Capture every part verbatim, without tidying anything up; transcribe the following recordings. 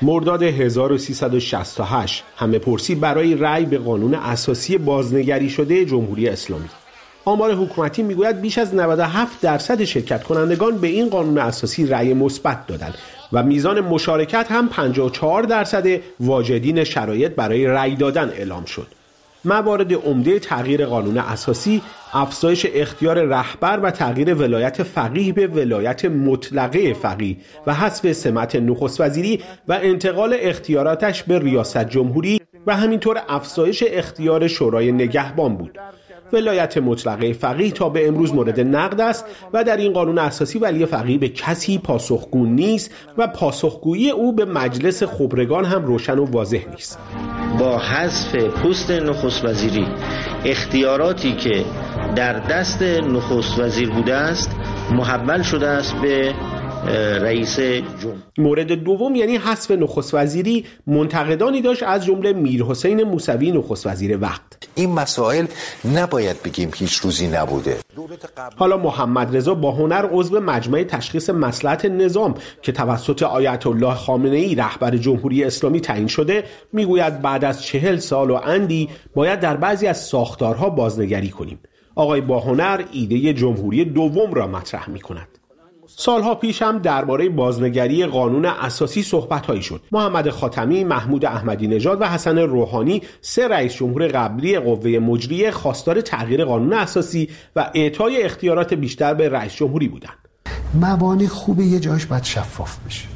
مرداد هزار و سیصد و شصت و هشت همه پرسی برای رأی به قانون اساسی بازنگری شده جمهوری اسلامی. آمار حکومتی میگوید بیش از نود و هفت درصد شرکت کنندگان به این قانون اساسی رأی مثبت دادند و میزان مشارکت هم پنجاه و چهار درصد واجدین شرایط برای رأی دادن اعلام شد. موارد عمده تغییر قانون اساسی افزایش اختیار رهبر و تغییر ولایت فقیه به ولایت مطلقه فقیه و حذف سمت نخست وزیری و انتقال اختیاراتش به ریاست جمهوری و همینطور افزایش اختیار شورای نگهبان بود. ولایت مطلقه فقیه تا به امروز مورد نقد است و در این قانون اساسی ولی فقیه به کسی پاسخگو نیست و پاسخگویی او به مجلس خبرگان هم روشن و واضح نیست. با حذف پست نخست وزیری اختیاراتی که در دست نخست وزیر بوده است محول شده است به رئیس جمهور. مورد دوم یعنی حذف نخست وزیری منتقدانی داشت از جمله میرحسین موسوی نخست وزیر وقت. این مسائل نباید بگیم هیچ روزی نبوده. حالا محمد رضا باهنر عضو مجمع تشخیص مصلحت نظام که توسط آیت الله خامنه ای رهبر جمهوری اسلامی تعیین شده میگوید بعد از چهل سال و اندی باید در بعضی از ساختارها بازنگری کنیم. آقای باهنر ایده جمهوری دوم را مطرح می‌کند. سالها پیش هم درباره بازنگری قانون اساسی صحبت‌هایی شد. محمد خاتمی، محمود احمدی نژاد و حسن روحانی سه رئیس جمهور قبلی قوه مجریه خواستار تغییر قانون اساسی و اعطای اختیارات بیشتر به رئیس جمهوری بودند. مبانی خوبه یه جاش باید شفاف بشه.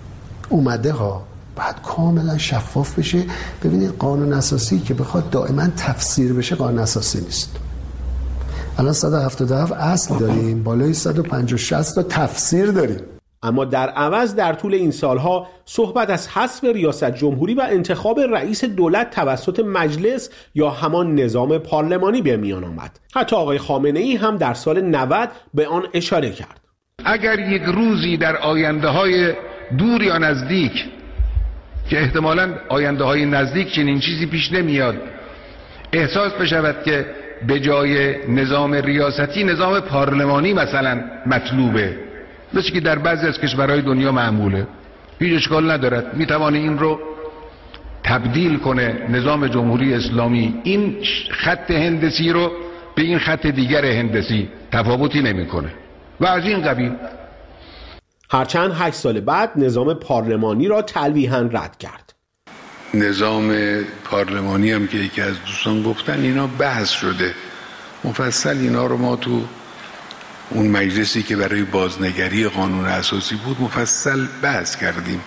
اومده ها باید کاملا شفاف بشه. ببینید قانون اساسی که بخواد دائما تفسیر بشه قانون اساسی نیست. الان صد و هفتاد و هفت اصل داریم، بالای صد و پنجاه و شصت تا تفسیر داریم. اما در عوض در طول این سالها صحبت از حذف ریاست جمهوری و انتخاب رئیس دولت توسط مجلس یا همان نظام پارلمانی به میان آمد. حتی آقای خامنه ای هم در سال نود به آن اشاره کرد. اگر یک روزی در آینده های دور یا نزدیک که احتمالاً آینده های نزدیک چنین چیزی پیش نمیاد احساس بشود که به جای نظام ریاستی نظام پارلمانی مثلا مطلوبه، مثل که در بعضی از کشورهای دنیا معموله، هیچ اشکال ندارد، میتوانه این رو تبدیل کنه نظام جمهوری اسلامی این خط هندسی رو به این خط دیگر هندسی، تفاوتی نمیکنه و از این قبیل. هرچند هشت سال بعد نظام پارلمانی را تلویحاً رد کرد. نظام پارلمانی هم که یکی از دوستان گفتن اینا بحث شده مفصل، اینا رو ما تو اون مجلسی که برای بازنگری قانون اساسی بود مفصل بحث کردیم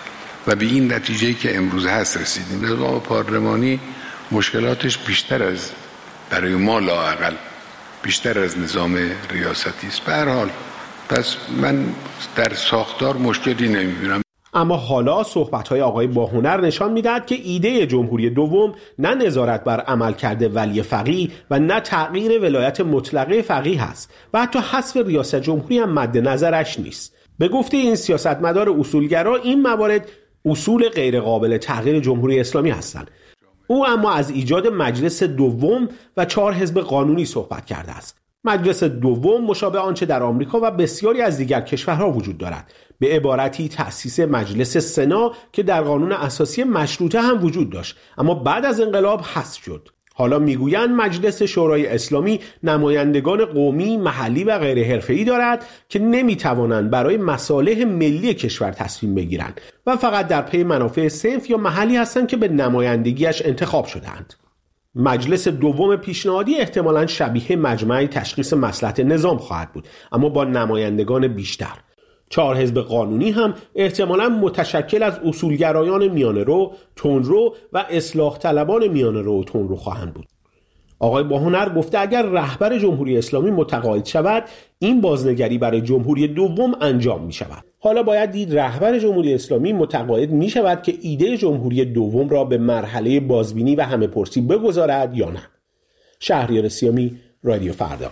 و به این نتیجه که امروز هست رسیدیم. نظام پارلمانی مشکلاتش بیشتر از برای ما لااقل بیشتر از نظام ریاستی است. به هر حال پس من در ساختار مشکلی نمیبینم. اما حالا صحبت‌های آقای باهنر نشان می‌دهد که ایده جمهوری دوم نه نظارت بر عملکرد ولی فقیه و نه تغییر ولایت مطلقه فقیه است و حتی حذف ریاست جمهوری هم مد نظرش نیست. به گفته این سیاستمدار اصولگرا این موارد اصول غیرقابل تغییر جمهوری اسلامی هستند. او اما از ایجاد مجلس دوم و چهار حزب قانونی صحبت کرده است. مجلس دوم مشابه آنچه در آمریکا و بسیاری از دیگر کشورها وجود دارد، به عبارتی تأسیس مجلس سنا که در قانون اساسی مشروطه هم وجود داشت اما بعد از انقلاب حذف شد. حالا میگویند مجلس شورای اسلامی نمایندگان قومی، محلی و غیر حرفه‌ای دارد که نمیتوانند برای مصالح ملی کشور تصمیم بگیرند و فقط در پی منافع صنف یا محلی هستند که به نمایندگیش انتخاب شدند. مجلس دوم پیشنهادی احتمالاً شبیه مجمع تشخیص مصلحت نظام خواهد بود اما با نمایندگان بیشتر. چهار حزب قانونی هم احتمالاً متشکل از اصولگرایان میانه‌رو، تندرو و اصلاح طلبان میانه‌رو و تندرو خواهند بود. آقای باهنر گفته اگر رهبر جمهوری اسلامی متقاعد شود این بازنگری برای جمهوری دوم انجام می شود. حالا باید دید رهبر جمهوری اسلامی متقاعد می شود که ایده جمهوری دوم را به مرحله بازبینی و همه پرسی بگذارد یا نه. شهریار سیامی، رادیو فردا.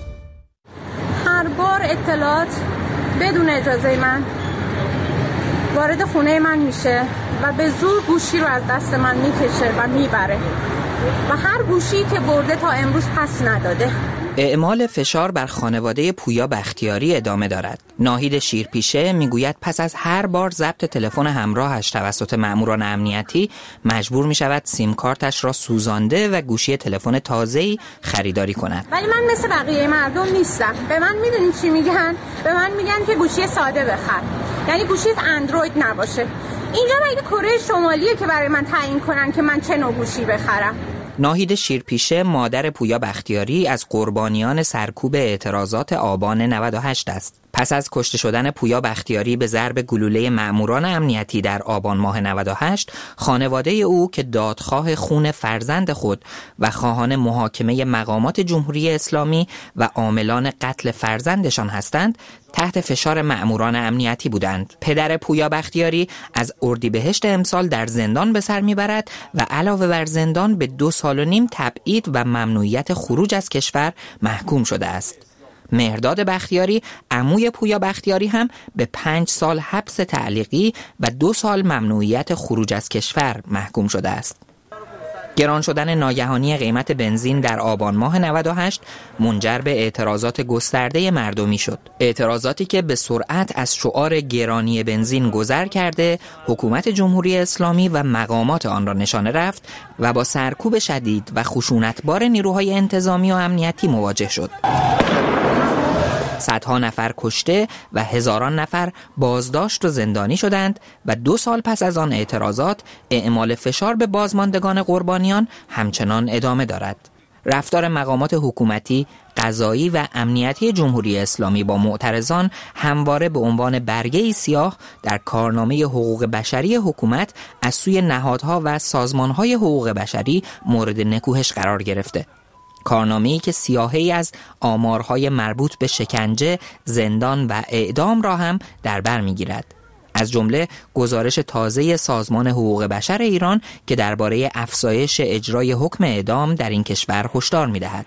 اطلاعات بدون اجازه من وارد خونه من میشه و به زور گوشی رو از دست من میکشه و میبره و هر گوشی که برده تا امروز پس نداده. اعمال فشار بر خانواده پویا بختیاری ادامه دارد. ناهید شیرپیشه میگوید پس از هر بار ضبط تلفن همراهش توسط مأموران امنیتی مجبور میشود سیم کارتش را سوزانده و گوشی تلفن تازه‌ای خریداری کند. ولی من مثل بقیه مردم نیستم. به من میدونید چی میگن؟ به من میگن که گوشی ساده بخر. یعنی گوشی اندروید نباشه. اینجا مگه کره شمالیه که برای من تعیین کنن که من چه نوع گوشی بخرم؟ ناهید شیرپیشه مادر پویا بختیاری از قربانیان سرکوب اعتراضات آبان نود و هشت است. پس از کشته شدن پویا بختیاری به ضرب گلوله مأموران امنیتی در آبان ماه نود و هشت، خانواده او که دادخواه خون فرزند خود و خواهان محاکمه مقامات جمهوری اسلامی و عاملان قتل فرزندشان هستند، تحت فشار مأموران امنیتی بودند. پدر پویا بختیاری از اردیبهشت امسال در زندان به سر میبرد و علاوه بر زندان به دو سال و نیم تبعید و ممنوعیت خروج از کشور محکوم شده است. مهرداد بختیاری عموی پویا بختیاری هم به پنج سال حبس تعلیقی و دو سال ممنوعیت خروج از کشور محکوم شده است. گران شدن ناگهانی قیمت بنزین در آبان ماه نود و هشت منجر به اعتراضات گسترده مردمی شد. اعتراضاتی که به سرعت از شعار گرانی بنزین گذر کرده، حکومت جمهوری اسلامی و مقامات آن را نشانه رفت و با سرکوب شدید و خشونتبار نیروهای انتظامی و امنیتی مواجه شد. صدها نفر کشته و هزاران نفر بازداشت و زندانی شدند و دو سال پس از آن اعتراضات، اعمال فشار به بازماندگان قربانیان همچنان ادامه دارد. رفتار مقامات حکومتی، قضایی و امنیتی جمهوری اسلامی با معترضان همواره به عنوان برگه‌ای سیاه در کارنامه حقوق بشری حکومت از سوی نهادها و سازمانهای حقوق بشری مورد نکوهش قرار گرفته. کارنامه‌ای که سیاهی از آمارهای مربوط به شکنجه، زندان و اعدام را هم در بر می‌گیرد. از جمله گزارش تازه سازمان حقوق بشر ایران که درباره افزایش اجرای حکم اعدام در این کشور هشدار می‌دهد.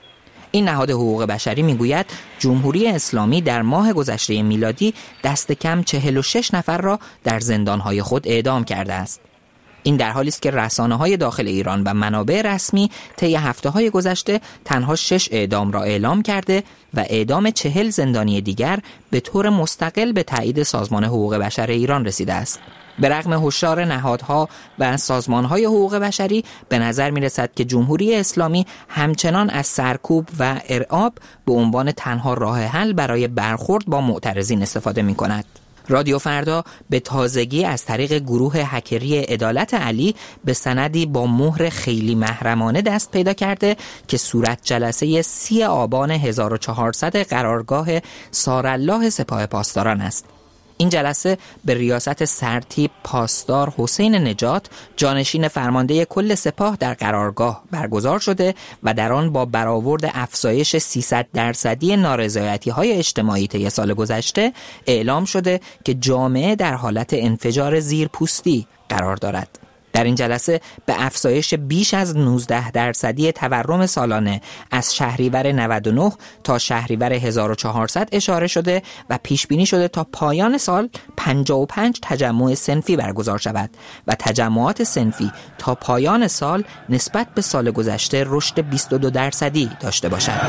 این نهاد حقوق بشری می‌گوید جمهوری اسلامی در ماه گذشته میلادی دست کم چهل و شش نفر را در زندان‌های خود اعدام کرده است. این در حالی است که رسانه‌های داخل ایران و منابع رسمی طی هفته‌های گذشته تنها شش اعدام را اعلام کرده و اعدام چهل زندانی دیگر به طور مستقل به تایید سازمان حقوق بشر ایران رسیده است. به رغم هشدار نهادها و سازمان‌های حقوق بشری، به نظر می‌رسد که جمهوری اسلامی همچنان از سرکوب و ارعاب به عنوان تنها راه حل برای برخورد با معترضین استفاده می‌کند. رادیو فردا به تازگی از طریق گروه هکری عدالت علی به سندی با مهر خیلی محرمانه دست پیدا کرده که صورت جلسه سی آبان هزار و چهارصد قرارگاه سارالله سپاه پاسداران است. این جلسه به ریاست سرتیپ پاسدار حسین نجات، جانشین فرمانده کل سپاه در قرارگاه برگزار شده و در آن با برآورد افزایش سیصد درصدی نارضایتی‌های اجتماعی طی سال گذشته اعلام شده که جامعه در حالت انفجار زیرپوستی قرار دارد. در این جلسه به افزایش بیش از نوزده درصدی تورم سالانه از شهریور نود و نه تا شهریور هزار و چهارصد اشاره شده و پیش بینی شده تا پایان سال پنجاه و پنج تجمع صنفی برگزار شود و تجمعات صنفی تا پایان سال نسبت به سال گذشته رشد بیست و دو درصدی داشته باشد.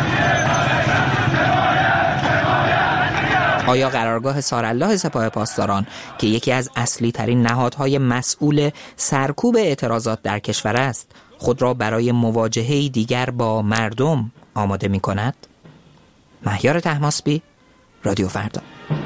آیا قرارگاه سارالله سپاه پاسداران که یکی از اصلی ترین نهادهای مسئول سرکوب اعتراضات در کشور است، خود را برای مواجهه دیگر با مردم آماده می کند؟ مهیار طهماسبی، رادیو فردا.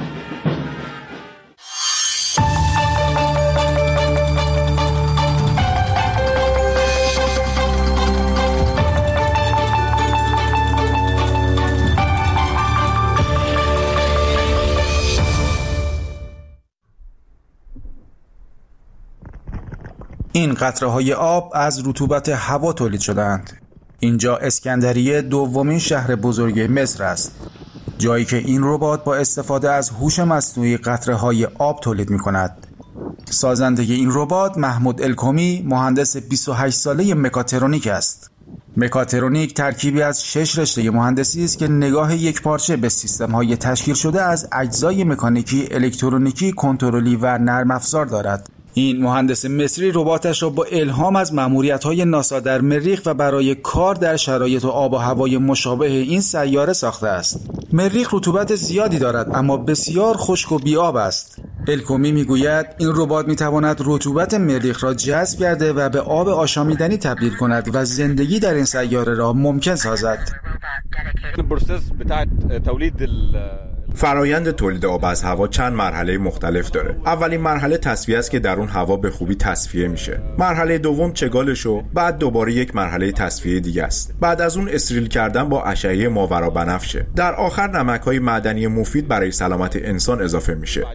این قطره‌های آب از رطوبت هوا تولید شده‌اند. اینجا اسکندریه دومین شهر بزرگ مصر است، جایی که این ربات با استفاده از هوش مصنوعی قطره‌های آب تولید می‌کند. سازنده این ربات محمود الکومی، مهندس بیست و هشت ساله مکاترونیک است. مکاترونیک ترکیبی از شش رشته مهندسی است که نگاه یکپارچه به سیستم‌های تشکیل شده از اجزای مکانیکی، الکترونیکی، کنترلی و نرم افزار دارد. این مهندس مصری رباتش را با الهام از مأموریت‌های ناسا در مریخ و برای کار در شرایط و آب و هوای مشابه این سیاره ساخته است. مریخ رطوبت زیادی دارد اما بسیار خشک و بی‌آب است. الکومی میگوید این ربات میتواند رطوبت مریخ را جذب کرده و به آب آشامیدنی تبدیل کند و زندگی در این سیاره را ممکن سازد. فرایند تولید آب از هوا چند مرحله مختلف داره. اولین مرحله تصفیه است که در اون هوا به خوبی تصفیه میشه. مرحله دوم چگالش و بعد دوباره یک مرحله تصفیه دیگه است. بعد از اون استریل کردن با اشعه ماورابنفشه. در آخر نمک‌های معدنی مفید برای سلامت انسان اضافه میشه.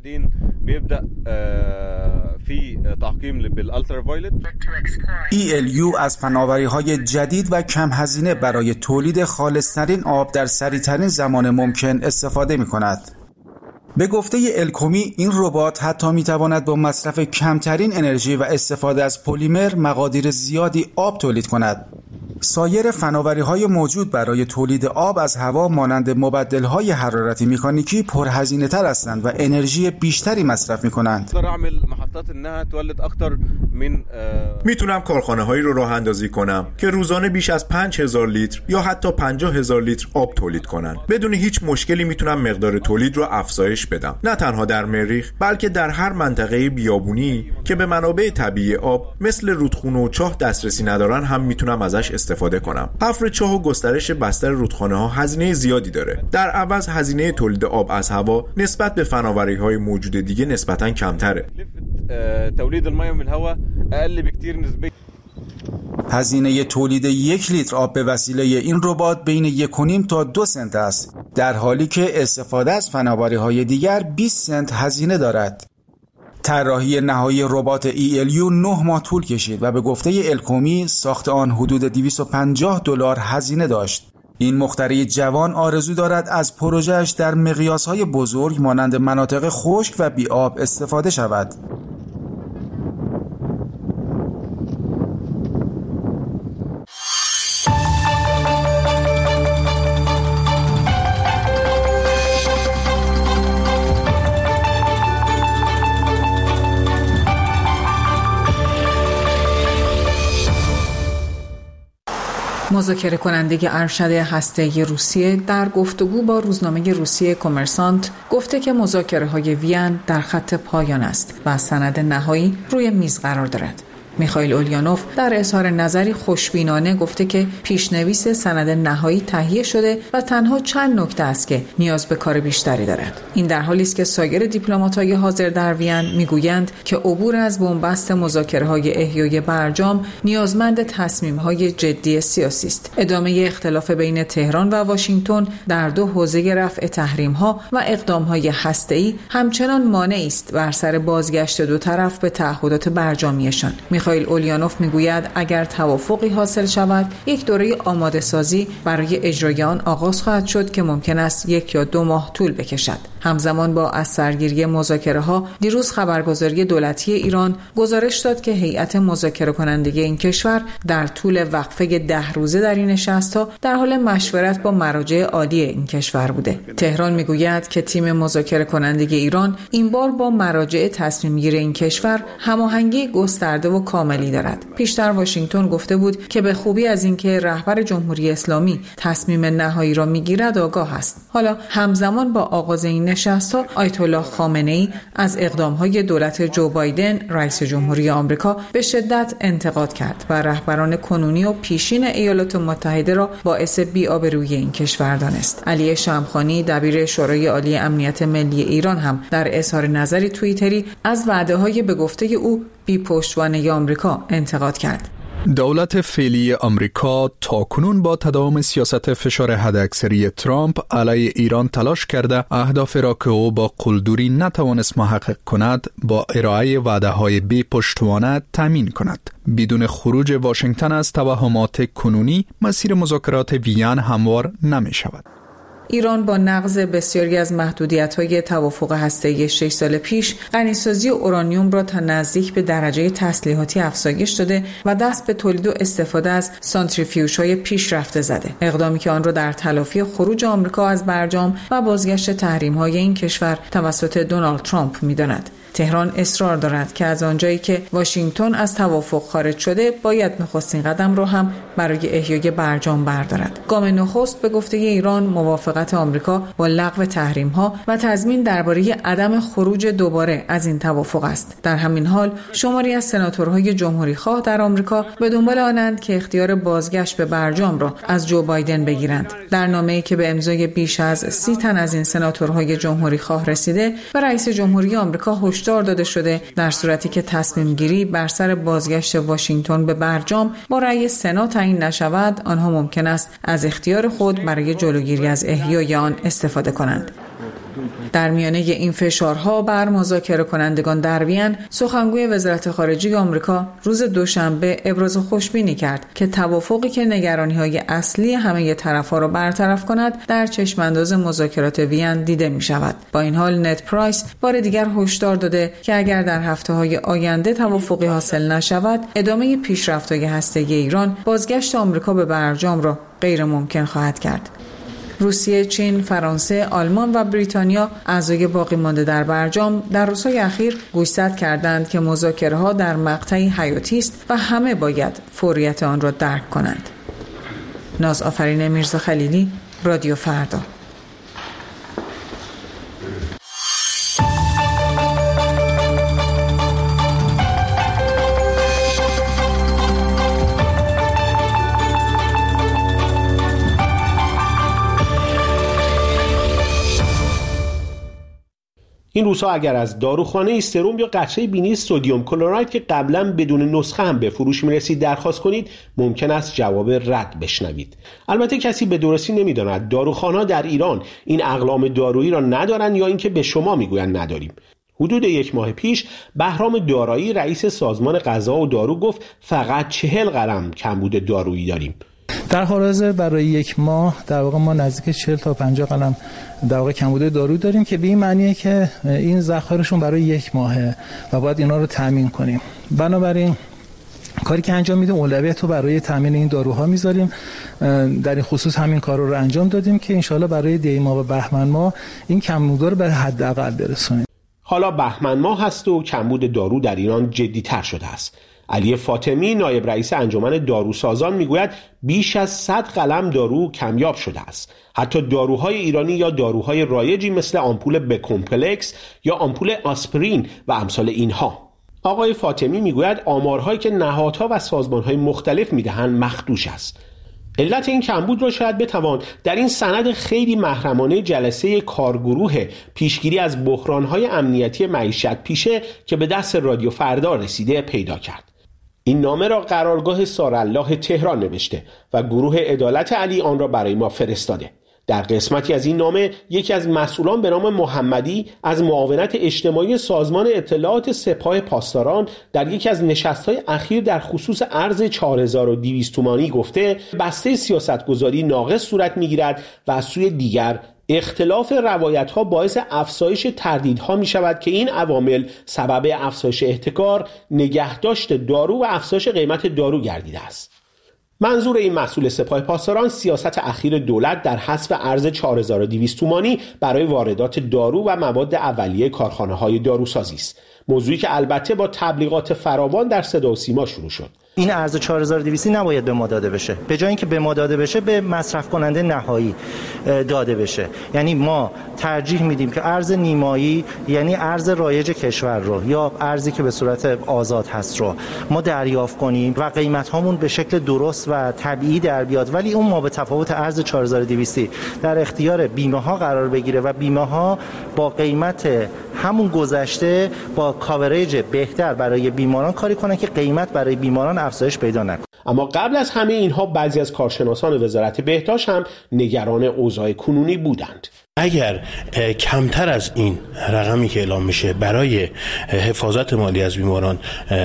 ای ال یو از فناوری‌های جدید و کم هزینه برای تولید خالص‌ترین آب در سریع‌ترین زمان ممکن استفاده می‌کند. به گفته الکومی این ربات حتی می‌تواند با مصرف کمترین انرژی و استفاده از پلیمر مقادیر زیادی آب تولید کند. سایر فناوری‌های موجود برای تولید آب از هوا مانند مبدل‌های حرارتی مکانیکی پرهزینه‌تر هستند و انرژی بیشتری مصرف می‌کنند. میتونم کارخانه‌هایی رو راه اندازی کنم که روزانه بیش از پنج هزار لیتر یا حتی پنجاه هزار لیتر آب تولید کنن. بدون هیچ مشکلی میتونم مقدار تولید رو افزایش بدم. نه تنها در مریخ بلکه در هر منطقه بیابونی که به منابع طبیعی آب مثل رودخونه و چاه دسترسی ندارن هم میتونم ازش استفاده کنم. حفر چاه و گسترش بستر رودخانه‌ها هزینه زیادی داره. در عوض هزینه تولید آب از هوا نسبت به فناوری‌های موجود دیگه نسبتاً کمتره. تولید الماء من الهواء اقل بكتير نسبيا. هزینه تولید یک لیتر آب به وسیله این ربات بین یک و نیم تا دو سنت است، در حالی که استفاده از فناوری‌های دیگر بیست سنت هزینه دارد. طراحی نهایی ربات ای ال یو نه ماه طول کشید و به گفته الکومی ساخت آن حدود دویست و پنجاه دلار هزینه داشت. این مخترع جوان آرزو دارد از پروژه‌اش در مقیاس‌های بزرگ مانند مناطق خشک و بی‌آب استفاده شود. مذاکره کننده ارشد هسته‌ای روسیه در گفتگو با روزنامه روسیه کمرسانت گفته که مذاکره‌های وین در خط پایان است و سند نهایی روی میز قرار دارد. میخائیل اولیانوف در اظهار نظری خوشبینانه گفته که پیشنویس سند نهایی تهیه شده و تنها چند نکته است که نیاز به کار بیشتری دارد. این در حالی است که سایر دیپلمات‌های حاضر در وین میگویند که عبور از بنبست مذاکره‌های احیای برجام نیازمند تصمیم‌های جدی سیاسی است. ادامه اختلاف بین تهران و واشنگتن در دو حوزه رفع تحریم‌ها و اقدام‌های هسته‌ای همچنان مانعی است بر سر بازگشت دو طرف به تعهدات برجامیشان. میخائیل اولیانوف میگوید اگر توافقی حاصل شود یک دوره آماده سازی برای اجرای آن آغاز خواهد شد که ممکن است یک یا دو ماه طول بکشد. همزمان با از سرگیری مذاکره ها دیروز خبرگزاری دولتی ایران گزارش داد که هیئت مذاکره کننده این کشور در طول وقفه ده روزه در این نشست‌ها در حال مشورت با مراجع عالی این کشور بوده. تهران میگوید که تیم مذاکره کننده ایران این بار با مراجع تصمیم گیر این کشور هماهنگی گسترده و کاملی دارد. پیشتر واشنگتن گفته بود که به خوبی از اینکه رهبر جمهوری اسلامی تصمیم نهایی را میگیرد آگاه است. حالا همزمان با آغاز این نشست‌ها آیت الله خامنه‌ای از اقدام‌های دولت جو بایدن رئیس جمهوری آمریکا به شدت انتقاد کرد و رهبران کنونی و پیشین ایالات متحده را باعث بی‌آبرویی این کشور دانست. علی شمخانی دبیر شورای عالی امنیت ملی ایران هم در اظهار نظری توییتری از وعده‌های به گفته او بی پشتوانه آمریکا انتقاد کرد. دولت فعلی آمریکا تاکنون با تداوم سیاست فشار حداکثری ترامپ علیه ایران تلاش کرده اهداف را که او با قلدری نتوانست محقق کند با ارائه وعده‌های بی پشتوانه تامین کند. بدون خروج واشنگتن از توهمات کنونی مسیر مذاکرات وین هموار نمی شود. ایران با نقض بسیاری از محدودیت‌های توافق هسته‌ای شش سال پیش غنیسازی اورانیوم را تا نزدیک به درجه تسلیحاتی افزایش داده و دست به تولید و استفاده از سانتریفیوژهای پیشرفته زده. اقدامی که آن را در تلافی خروج آمریکا از برجام و بازگشت تحریم‌های این کشور توسط دونالد ترامپ می‌داند. تهران اصرار دارد که از آنجایی که واشنگتن از توافق خارج شده باید نخستین قدم را هم برای احیای برجام بردارد. گام نخست به گفته ایران موافقت آمریکا با لغو تحریم‌ها و تضمین درباره عدم خروج دوباره از این توافق است. در همین حال شماری از سناتورهای جمهوری‌خواه در آمریکا به دنبال آنند که اختیار بازگشت به برجام را از جو بایدن بگیرند. در نامه‌ای که به امضای بیش از سی تن از این سناتورهای جمهوری‌خواه رسیده، به رئیس جمهوری آمریکا هشدار داده شده در صورتی که تصمیم گیری بر سر بازگشت واشنگتن به برجام با رأی سنا تعیین نشود، آنها ممکن است از اختیار خود برای جلوگیری از احیای آن استفاده کنند. در میانه این فشارها بر مذاکره کنندگان در وین، سخنگوی وزارت خارجه آمریکا روز دوشنبه ابراز خوشبینی کرد که توافقی که نگرانی‌های اصلی همه طرف‌ها را برطرف کند در چشمانداز مذاکرات وین دیده می‌شود. با این حال نت پرایس بار دیگر هشدار داده که اگر در هفته‌های آینده توافقی حاصل نشود، ادامه پیشرفت‌های هسته‌ای ایران بازگشت آمریکا به برجام را غیر ممکن خواهد کرد. روسیه، چین، فرانسه، آلمان و بریتانیا اعضای باقی مانده در برجام در روزهای اخیر گوشزد کردند که مذاکره‌ها در مقطعی حیاتی است و همه باید فوریت آن را درک کنند. ناز آفرین میرزا خلیلی، رادیو فردا. این روزها اگر از داروخانه سرم یا قطره بینی سدیم کلراید که قبلا بدون نسخه هم به فروش می‌رسید درخواست کنید، ممکن است جواب رد بشنوید. البته کسی به درستی نمی‌داند داروخانه‌ها در ایران این اقلام دارویی را ندارند یا اینکه به شما میگویند نداریم. حدود یک ماه پیش بهرام دارایی رئیس سازمان غذا و دارو گفت فقط چهل قلم کمبود دارویی داریم. در حال حاضر برای یک ماه در واقع ما نزدیک چهل تا پنجاه قلم در واقع کمبود دارو داریم که به این معنیه که این ذخایرشون برای یک ماهه و باید اینا رو تامین کنیم. بنابراین کاری که انجام میدیم اولویت رو برای تامین این داروها میذاریم. در این خصوص همین کار رو انجام دادیم که انشالله برای دی ماه و بهمن ماه این کمبودا رو به حداقل برسونیم. حالا بهمن ماه هست و کمبود دارو در ایران جدی‌تر شده است. علی فاطمی نایب رئیس انجمن داروسازان میگوید بیش از صد قلم دارو کمیاب شده است. حتی داروهای ایرانی یا داروهای رایجی مثل آمپول بکمپلکس یا آمپول آسپرین و امثال اینها. آقای فاطمی میگوید آمارهایی که نهادها و سازمانهای مختلف میدهند مخدوش است. علت این کمبود را شاید بتوان در این سند خیلی محرمانه جلسه کارگروه پیشگیری از بحرانهای امنیتی معیشت پیشه که به دست رادیو فردا رسیده پیدا کرد. این نامه را قرارگاه سارالله تهران نوشته و گروه عدالت علی آن را برای ما فرستاده. در قسمتی از این نامه یکی از مسئولان به نام محمدی از معاونت اجتماعی سازمان اطلاعات سپاه پاسداران در یکی از نشست‌های اخیر در خصوص ارز چهار هزار و دویست تومانی گفته بسته سیاستگذاری ناقص صورت می‌گیرد و از سوی دیگر اختلاف روایت‌ها باعث افزایش تردیدها می‌شود که این عوامل سبب افزایش احتکار، نگهداشت دارو و افزایش قیمت دارو گردیده است. منظور این مسئول سپاه پاسداران سیاست اخیر دولت در حذف ارز چهار هزار و دویست تومانی برای واردات دارو و مواد اولیه کارخانه‌های داروسازی است. موضوعی که البته با تبلیغات فراوان در صدا و سیما شروع شد. این ارز چهار هزار و دویست نباید به ما داده بشه. به جای اینکه به ما داده بشه به مصرف کننده نهایی داده بشه. یعنی ما ترجیح میدیم که ارز نیمایی، یعنی ارز رایج کشور رو یا ارزی که به صورت آزاد هست رو ما دریافت کنیم و قیمت هامون به شکل درست و طبیعی در بیاد، ولی اون ما به تفاوت ارز چهار هزار و دویست در اختیار بیمه ها قرار بگیره و بیمه ها با قیمت همون گذشته با کاورج بهتر برای بیماران کاری کنن که قیمت برای بیماران افزایش پیدا نکنه. اما قبل از همه اینها بعضی از کارشناسان وزارت بهداشت هم نگران اوضاع کنونی بودند. اگر کمتر از این رقمی که اعلام میشه برای حفاظت مالی از بیماران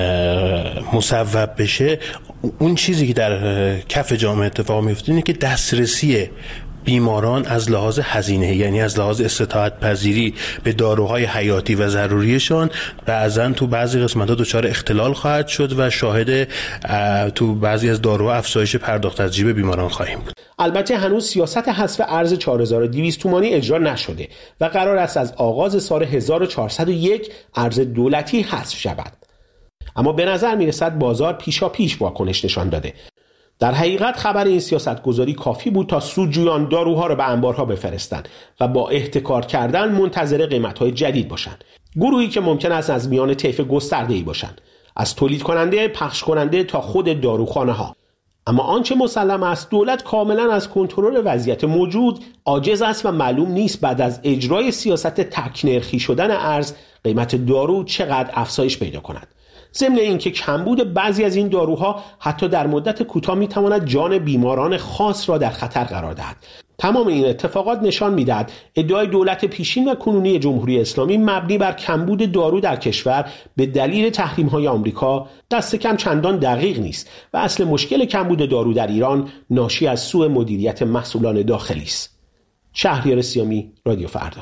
مصوب بشه، اون چیزی که در کف جامعه اتفاق میفته اینه که دسترسی بیماران از لحاظ هزینه، یعنی از لحاظ استطاعت پذیری به داروهای حیاتی و ضروریشان بعضا تو بعضی قسمت‌ها دچار اختلال خواهد شد و شاهد تو بعضی از داروها افزایش پرداخت از جیب بیماران خواهیم بود. البته هنوز سیاست حذف ارز چهار هزار و دویست تومانی اجرا نشده و قرار است از آغاز سال هزار و چهارصد و یک ارز دولتی حذف شود. اما به نظر میرسد بازار پیشا پیش واکنش نشان داده. در حقیقت خبر این سیاست گذاری کافی بود تا سودجویان داروها را به انبارها بفرستند و با احتکار کردن منتظر قیمت‌های جدید باشند. گروهی که ممکن است از میان طیف گسترده‌ای باشند، از تولید کننده، پخش کننده تا خود داروخانه ها. اما آنچه مسلم است دولت کاملا از کنترل وضعیت موجود عاجز است و معلوم نیست بعد از اجرای سیاست تک‌نرخی شدن ارز قیمت دارو چقدر افزایش پیدا کند. ضمن اینکه کمبود بعضی از این داروها حتی در مدت کوتاه میتواند جان بیماران خاص را در خطر قرار دهد. تمام این اتفاقات نشان میدهد ادعای دولت پیشین و کنونی جمهوری اسلامی مبنی بر کمبود دارو در کشور به دلیل تحریم‌های آمریکا دست کم چندان دقیق نیست و اصل مشکل کمبود دارو در ایران ناشی از سوء مدیریت مسئولان داخلی است. شهریار سیامی، رادیو فردا.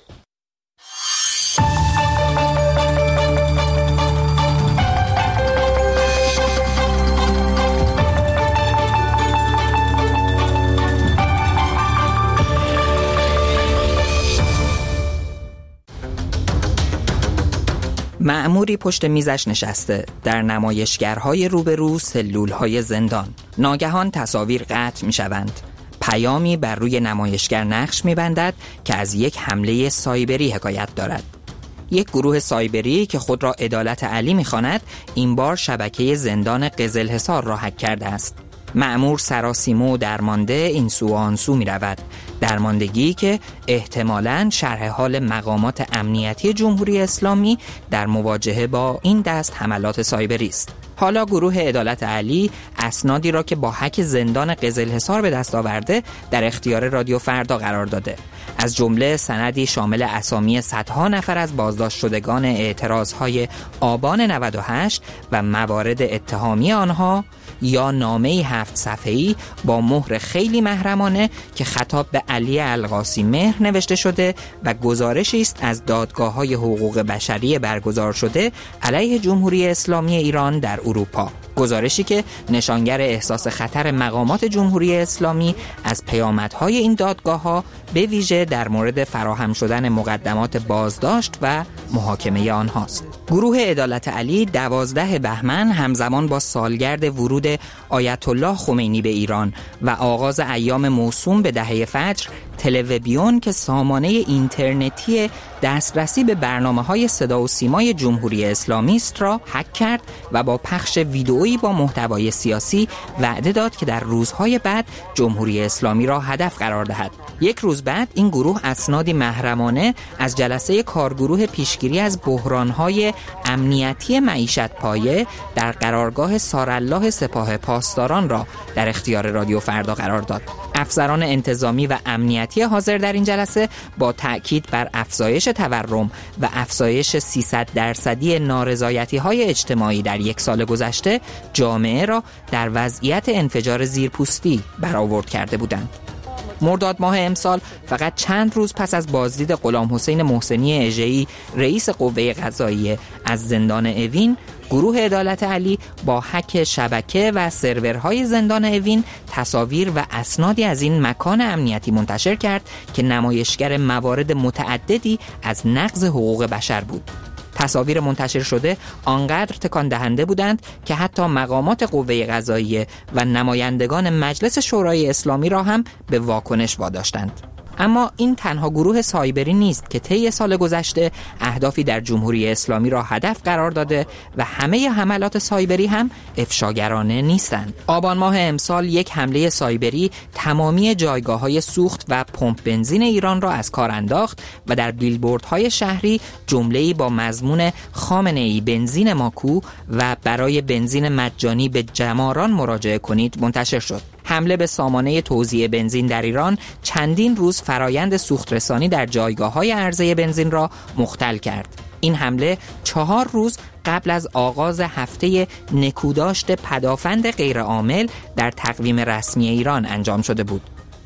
مأموری پشت میزش نشسته در نمایشگرهای روبرو سلولهای زندان. ناگهان تصاویر قطع می شوند. پیامی بر روی نمایشگر نقش می بندد که از یک حمله سایبری حکایت دارد. یک گروه سایبری که خود را عدالت علی می خواند این بار شبکه زندان قزلحصار را هک کرده است. مأمور سراسیمه و درمانده این سو و آن سو می رود. درماندگی که احتمالاً شرح حال مقامات امنیتی جمهوری اسلامی در مواجهه با این دست حملات سایبری است. حالا گروه عدالت علی اسنادی را که با هک زندان قزلحصار به دست آورده در اختیار رادیو فردا قرار داده. از جمله سندی شامل اسامی صدها نفر از بازداشت شدگان اعتراضهای آبان نود و هشت و موارد اتهامی آنها یا نامه‌ای هفت صفحه‌ای با مهر خیلی محرمانه که خطاب به علی القاسی مهر نوشته شده و گزارشی است از دادگاه‌های حقوق بشری برگزار شده علیه جمهوری اسلامی ایران در اروپا. گزارشی که نشانگر احساس خطر مقامات جمهوری اسلامی از پیامدهای این دادگاه‌ها به ویژه در مورد فراهم شدن مقدمات بازداشت و محاکمه آنهاست. گروه عدالت علی دوازده بهمن همزمان با سالگرد ورود آیت الله خمینی به ایران و آغاز ایام موسوم به دهه فجر تلویزیون که سامانه اینترنتی دسترسی به برنامه‌های صدا و سیمای جمهوری اسلامی است را هک کرد و با پخش ویدئویی با محتوای سیاسی وعده داد که در روزهای بعد جمهوری اسلامی را هدف قرار دهد. یک روز بعد این گروه اسنادی محرمانه از جلسه کارگروه پیشگیری از بحران‌های امنیتی معیشت پایه در قرارگاه سارالله سپاه پاسداران را در اختیار رادیو فردا قرار داد. افسران انتظامی و امنیتی حاضر در این جلسه با تأکید بر افزایش تورم و افزایش سیصد درصدی نارضایتی‌های اجتماعی در یک سال گذشته جامعه را در وضعیت انفجار زیرپوستی برآورد کرده بودند. مرداد ماه امسال فقط چند روز پس از بازدید غلام حسین محسنی اژه‌ای رئیس قوه قضاییه از زندان اوین، گروه عدالت علی با هک شبکه و سرورهای زندان اوین تصاویر و اسنادی از این مکان امنیتی منتشر کرد که نمایشگر موارد متعددی از نقض حقوق بشر بود. تصاویر منتشر شده آنقدر تکان دهنده بودند که حتی مقامات قوه قضاییه و نمایندگان مجلس شورای اسلامی را هم به واکنش واداشتند. اما این تنها گروه سایبری نیست که طی سال گذشته اهدافی در جمهوری اسلامی را هدف قرار داده و همه حملات سایبری هم افشاگرانه نیستند. آبان ماه امسال یک حمله سایبری تمامی جایگاه‌های سوخت و پمپ بنزین ایران را از کار انداخت و در بیلبوردهای شهری جمله‌ای با مضمون خامنه‌ای بنزین ماکو و برای بنزین مجانی به جماران مراجعه کنید منتشر شد. حمله به سامانه توزیع بنزین در ایران چندین روز فرایند سوخت رسانی در جایگاه‌های عرضه بنزین را مختل کرد. این حمله چهار روز قبل از آغاز هفته نکوداشت پدافند غیرعامل در تقویم رسمی ایران انجام شده بود.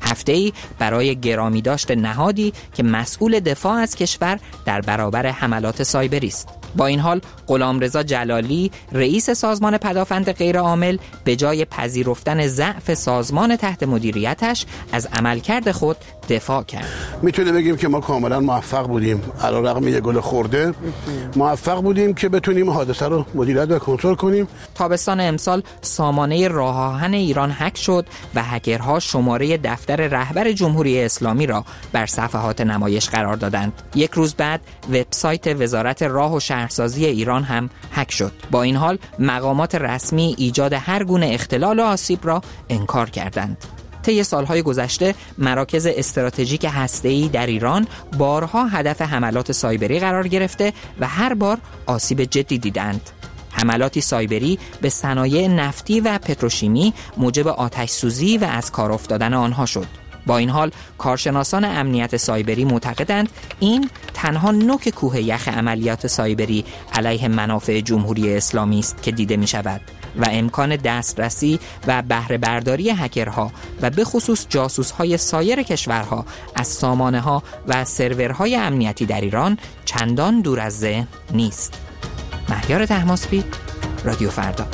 هفته‌ای برای گرامی داشت نهادی که مسئول دفاع از کشور در برابر حملات سایبری است. با این حال غلامرضا جلالی رئیس سازمان پدافند غیرعامل به جای پذیرفتن ضعف سازمان تحت مدیریتش از عملکرد خود دفاع کرد. میتونه بگیم که ما کاملا موفق بودیم، علیرغم یه گل خورده موفق بودیم که بتونیم حادثه رو مدیریت و کنترل کنیم. تابستان امسال سامانه راه آهن ایران هک شد و هکرها شماره دفتر رهبر جمهوری اسلامی را بر صفحات نمایش قرار دادند. یک روز بعد وبسایت وزارت راه و شهرسازی ایران هم هک شد. با این حال مقامات رسمی ایجاد هر گونه اختلال و آسیب را انکار کردند. طی سالهای گذشته مراکز استراتژیک هسته‌ای در ایران بارها هدف حملات سایبری قرار گرفته و هر بار آسیب جدی دیدند. حملاتی سایبری به صنایع نفتی و پتروشیمی موجب آتش سوزی و از کار افتادن آنها شد. با این حال کارشناسان امنیت سایبری معتقدند این تنها نوک کوه یخ عملیات سایبری علیه منافع جمهوری اسلامی است که دیده می شود و امکان دسترسی و بهره برداری هکرها و به خصوص جاسوس‌های سایر کشورها از سامانه‌ها و سرورهای امنیتی در ایران چندان دور از ذهن نیست. مهیار طهماسبی، رادیو فردا.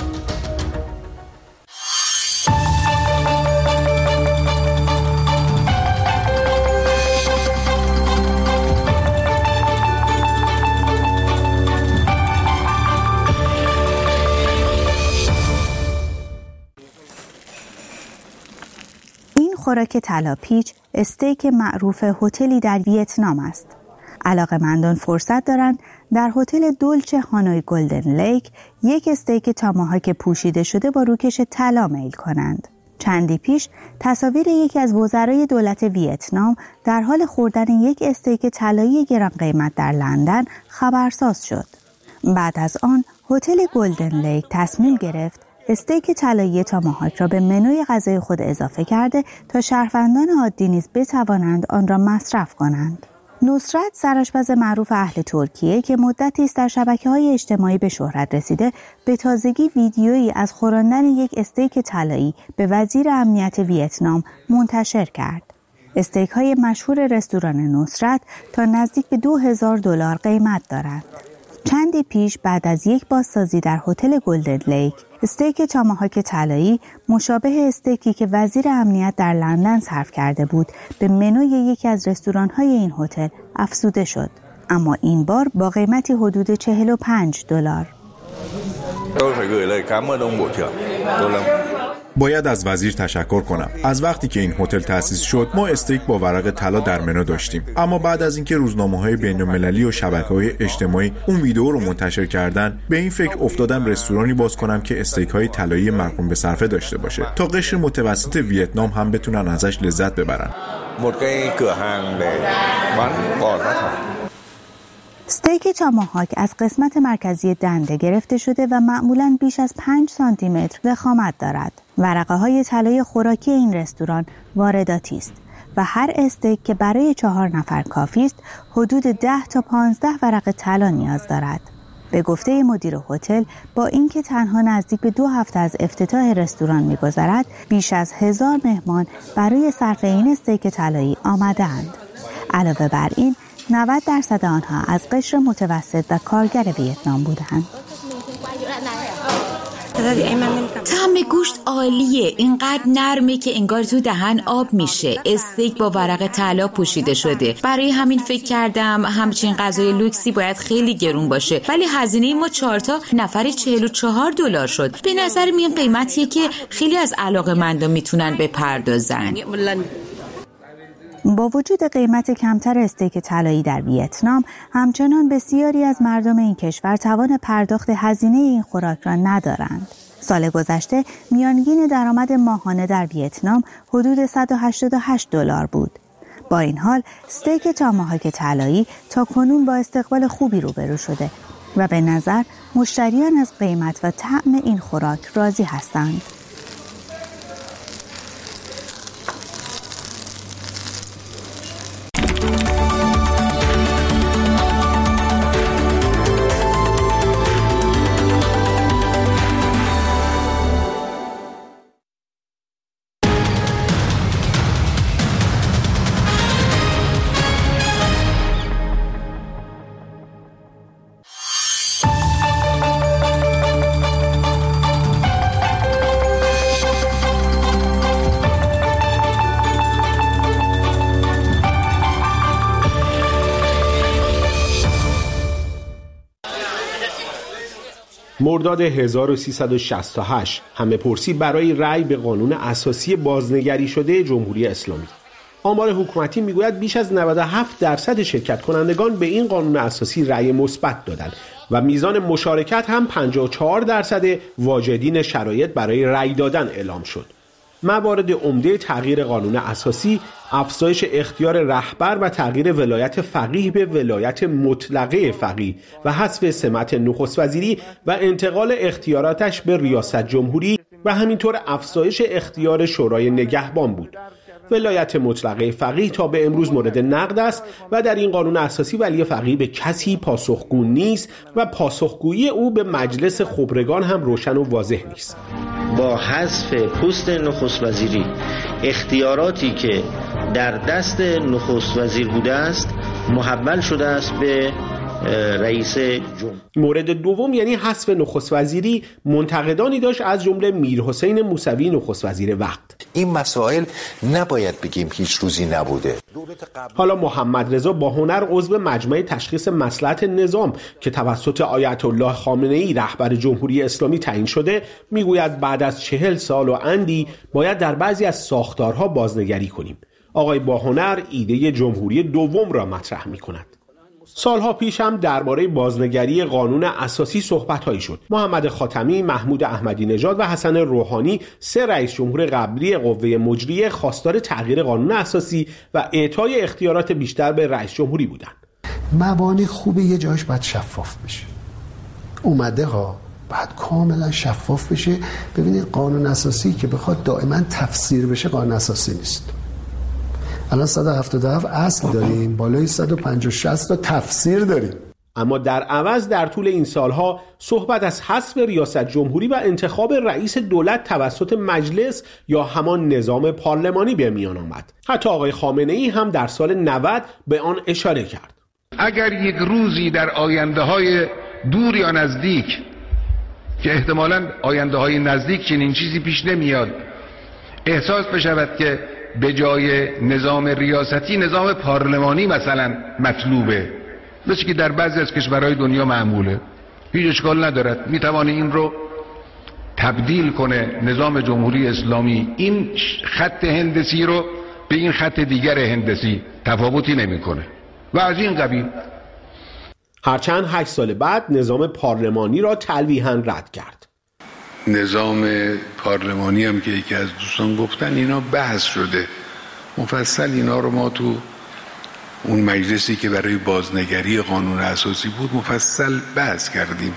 خوراک طلاپیچ استیک معروف هتلی در ویتنام است. علاقه‌مندان فرصت دارند در هتل دولچه هانوی گلدن لیک یک استیک تاماهاک پوشیده شده با روکش طلا میل کنند. چندی پیش تصاویر یکی از وزرای دولت ویتنام در حال خوردن یک استیک طلایی گران قیمت در لندن خبرساز شد. بعد از آن هتل گلدن لیک تصمیم گرفت استیک طلایی تاماهاک را به منوی غذای خود اضافه کرده تا شهروندان عادی نیز بتوانند آن را مصرف کنند. نصرت، سرآشپز معروف اهل ترکیه که مدتی است در شبکه‌های اجتماعی به شهرت رسیده، به تازگی ویدیویی از خوراندن یک استیک طلایی به وزیر امنیت ویتنام منتشر کرد. استیک‌های مشهور رستوران نصرت تا نزدیک به دو هزار دلار قیمت دارند. چندی پیش بعد از یک بازسازی در هتل گلدن لیک، استیک تاماهاک طلایی مشابه استیکی که وزیر امنیت در لندن سرو کرده بود به منوی یکی از رستوران‌های این هتل افزوده شد، اما این بار با قیمتی حدود چهل و پنج دلار. باید از وزیر تشکر کنم. از وقتی که این هتل تأسیس شد ما استیک با ورق طلا در منو داشتیم، اما بعد از اینکه روزنامه‌های بین‌المللی و شبکه‌های اجتماعی اون ویدیو رو منتشر کردن، به این فکر افتادم رستورانی باز کنم که استیک‌های طلایی مرقوم به صرفه داشته باشه تا قشر متوسط ویتنام هم بتونن ازش لذت ببرن. استیک تاماهاک از قسمت مرکزی دنده گرفته شده و معمولاً بیش از پنج سانتی متر ضخامت دارد. ورقه های طلای خوراکی این رستوران وارداتی است و هر استیک که برای چهار نفر کافی است حدود ده تا پانزده ورقه طلا نیاز دارد. به گفته مدیر هتل، با اینکه تنها نزدیک به دو هفته از افتتاح رستوران می‌گذرد، بیش از هزار مهمان برای صرف این استیک طلایی آمده‌اند. علاوه بر این، نود درصد آنها از قشر متوسط و کارگر ویتنام بودند. طعم گوشت عالیه، اینقدر نرمه که انگار تو دهن آب میشه. استیک با ورق طلا پوشیده شده. برای همین فکر کردم همچین غذای لوکسی باید خیلی گرون باشه، ولی هزینه ما چهارتا نفری چهل و چهار دلار شد. به نظر این قیمتیه که خیلی از علاقه‌مندان میتونن بپردازن. با وجود قیمت کمتر استیک طلایی در ویتنام، همچنان بسیاری از مردم این کشور توان پرداخت هزینه این خوراک را ندارند. سال گذشته میانگین درآمد ماهانه در ویتنام حدود صد و هشتاد و هشت دلار بود. با این حال استیک تاماهاک طلایی تا کنون با استقبال خوبی روبرو شده و به نظر مشتریان از قیمت و طعم این خوراک راضی هستند. مرداد هزار و سیصد و شصت و هشت همه پرسی برای رأی به قانون اساسی بازنگری شده جمهوری اسلامی. آمار حکومتی میگوید بیش از نود و هفت درصد شرکت کنندگان به این قانون اساسی رأی مثبت دادند و میزان مشارکت هم پنجاه و چهار درصد واجدین شرایط برای رأی دادن اعلام شد. موارد عمده تغییر قانون اساسی افزایش اختیار رهبر و تغییر ولایت فقیه به ولایت مطلقه فقیه و حذف سمت نخست وزیری و انتقال اختیاراتش به ریاست جمهوری و همینطور افزایش اختیار شورای نگهبان بود. ولایت مطلقه فقیه تا به امروز مورد نقد است و در این قانون اساسی ولی فقیه به کسی پاسخگو نیست و پاسخگویی او به مجلس خبرگان هم روشن و واضح نیست. با حذف پست نخست وزیری اختیاراتی که در دست نخست وزیر بوده است محول شده است به رئیس جمهور. مورد دوم یعنی حذف نخست وزیری منتقدانی داشت از جمله میرحسین موسوی نخست وزیر وقت. این مسائل نباید بگیم هیچ روزی نبوده. حالا محمد رضا باهنر عضو مجمع تشخیص مصلحت نظام که توسط آیت الله خامنه ای رهبر جمهوری اسلامی تعیین شده میگوید بعد از چهل سال و اندی باید در بعضی از ساختارها بازنگری کنیم. آقای باهنر ایده جمهوری دوم را مطرح می‌کند. سالها پیش هم درباره بازنگری قانون اساسی صحبت‌هایی شد. محمد خاتمی، محمود احمدی نژاد و حسن روحانی سه رئیس جمهور قبلی قوه مجریه خواستار تغییر قانون اساسی و اعطای اختیارات بیشتر به رئیس جمهوری بودند. مبانی خوبه یه جاش باید شفاف بشه. اومده ها باید کاملا شفاف بشه. ببینید قانون اساسی که بخواد دائما تفسیر بشه قانون اساسی نیست. الان صد و هفتاد و هفت اصل داریم، بالای صد و پنجاه شصت تا تفسیر داریم. اما در عوض در طول این سالها صحبت از حذف ریاست جمهوری و انتخاب رئیس دولت توسط مجلس یا همان نظام پارلمانی به میان آمد. حتی آقای خامنه ای هم در سال نود به آن اشاره کرد. اگر یک روزی در آینده های دور یا نزدیک که احتمالاً آینده های نزدیک چنین چیزی پیش نمیاد احساس بشود که به جای نظام ریاستی نظام پارلمانی مثلا مطلوبه، مثل که در بعضی از کشورهای دنیا معموله، هیچ اشکال ندارد، میتوانه این رو تبدیل کنه نظام جمهوری اسلامی این خط هندسی رو به این خط دیگر هندسی، تفاوتی نمیکنه و از این قبیل. هرچند هشت سال بعد نظام پارلمانی را تلویحاً رد کرد. نظام پارلمانی هم که یکی از دوستان گفتن اینا بحث شده مفصل، اینا رو ما تو اون مجلسی که برای بازنگری قانون اساسی بود مفصل بحث کردیم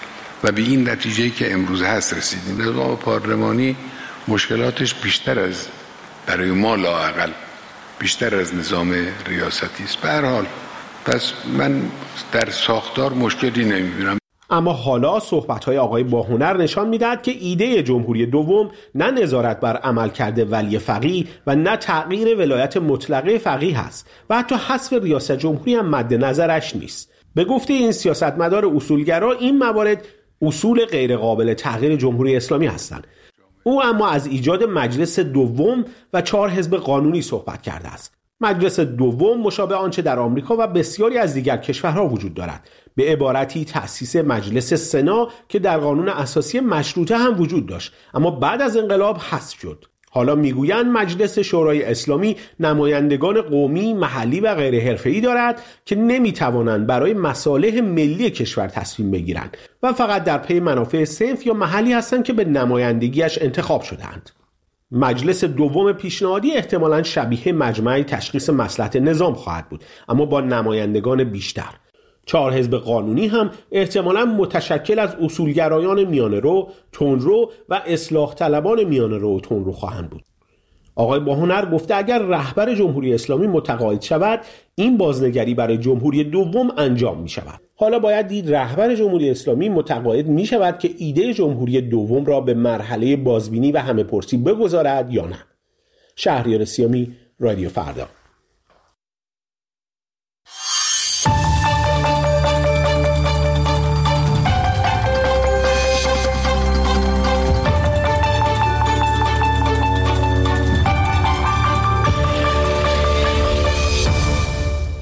و به این نتیجه که امروز هست رسیدیم. نظام پارلمانی مشکلاتش بیشتر از برای ما لااقل بیشتر از نظام ریاستی است. به هر حال پس من در ساختار مشکلی نمیبینم. اما حالا صحبت‌های آقای باهنر نشان می‌دهد که ایده جمهوری دوم نه نظارت بر عملکرد ولی فقیه و نه تغییر ولایت مطلقه فقیه است و حتی حذف ریاست جمهوری هم مد نظرش نیست. به گفته این سیاستمدار اصولگرا این موارد اصول غیر قابل تغییر جمهوری اسلامی هستند. او اما از ایجاد مجلس دوم و چهار حزب قانونی صحبت کرده است. مجلس دوم مشابه آنچه در آمریکا و بسیاری از دیگر کشورها وجود دارد، به عبارتی تأسیس مجلس سنا که در قانون اساسی مشروطه هم وجود داشت اما بعد از انقلاب حذف شد. حالا میگویند مجلس شورای اسلامی نمایندگان قومی، محلی و غیر حرفه‌ای دارد که نمیتوانند برای مصالح ملی کشور تصمیم بگیرند و فقط در پی منافع صنف یا محلی هستند که به نمایندگیش انتخاب شدند. مجلس دوم پیشنهادی احتمالاً شبیه مجمع تشخیص مصلحت نظام خواهد بود اما با نمایندگان بیشتر. چهار حزب قانونی هم احتمالاً متشکل از اصولگرایان میانه‌رو، تندرو و اصلاح طلبان میانه‌رو و تندرو خواهند بود. آقای باهنر گفته اگر رهبر جمهوری اسلامی متقاعد شود این بازنگری برای جمهوری دوم انجام می شود. حالا باید دید رهبر جمهوری اسلامی متقاعد می شود که ایده جمهوری دوم را به مرحله بازبینی و همه پرسی بگذارد یا نه. شهریار سیامی، رادیو فردا.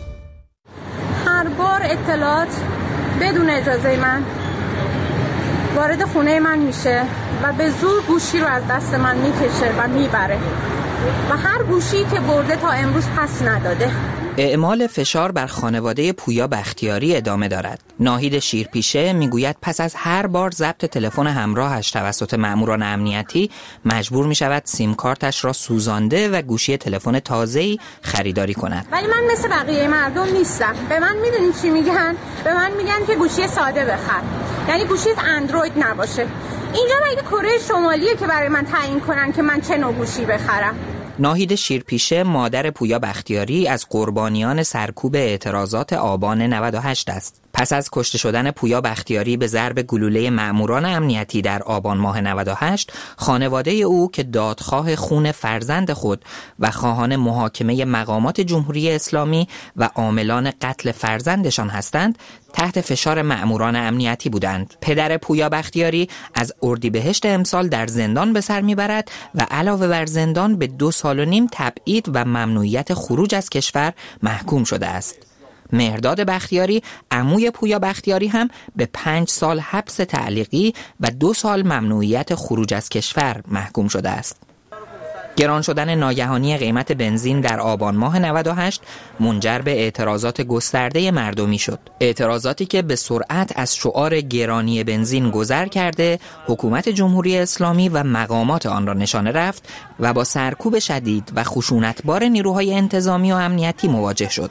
اطلاعات بدون اجازه من وارد خونه من میشه و به زور گوشی رو از دست من میکشه و میبره و هر گوشی که برده تا امروز پس نداده. اعمال فشار بر خانواده پویا بختیاری ادامه دارد. ناهید شیرپیشه میگوید پس از هر بار ضبط تلفن همراهش توسط مأموران امنیتی مجبور میشود سیم کارتش را سوزانده و گوشی تلفن تازه‌ای خریداری کند. ولی من مثل بقیه مردم نیستم. به من میدونید چی میگن؟ به من میگن که گوشی ساده بخر. یعنی گوشی اندروید نباشه. اینجا مگه کره شمالیه که برای من تعیین کنن که من چه نوع گوشی بخرم؟ ناهید شیرپیشه مادر پویا بختیاری از قربانیان سرکوب اعتراضات آبان نود و هشت است. پس از کشته شدن پویا بختیاری به ضرب گلوله مأموران امنیتی در آبان ماه نود و هشت، خانواده او که دادخواه خون فرزند خود و خواهان محاکمه مقامات جمهوری اسلامی و عاملان قتل فرزندشان هستند، تحت فشار مأموران امنیتی بودند. پدر پویا بختیاری از اردیبهشت امسال در زندان به سر میبرد و علاوه بر زندان به دو سال و نیم تبعید و ممنوعیت خروج از کشور محکوم شده است. مهرداد بختیاری عموی پویا بختیاری هم به پنج سال حبس تعلیقی و دو سال ممنوعیت خروج از کشور محکوم شده است. گران شدن ناگهانی قیمت بنزین در آبان ماه نود و هشت منجر به اعتراضات گسترده مردمی شد. اعتراضاتی که به سرعت از شعار گرانی بنزین گذر کرده، حکومت جمهوری اسلامی و مقامات آن را نشانه رفت و با سرکوب شدید و خشونتبار نیروهای انتظامی و امنیتی مواجه شد.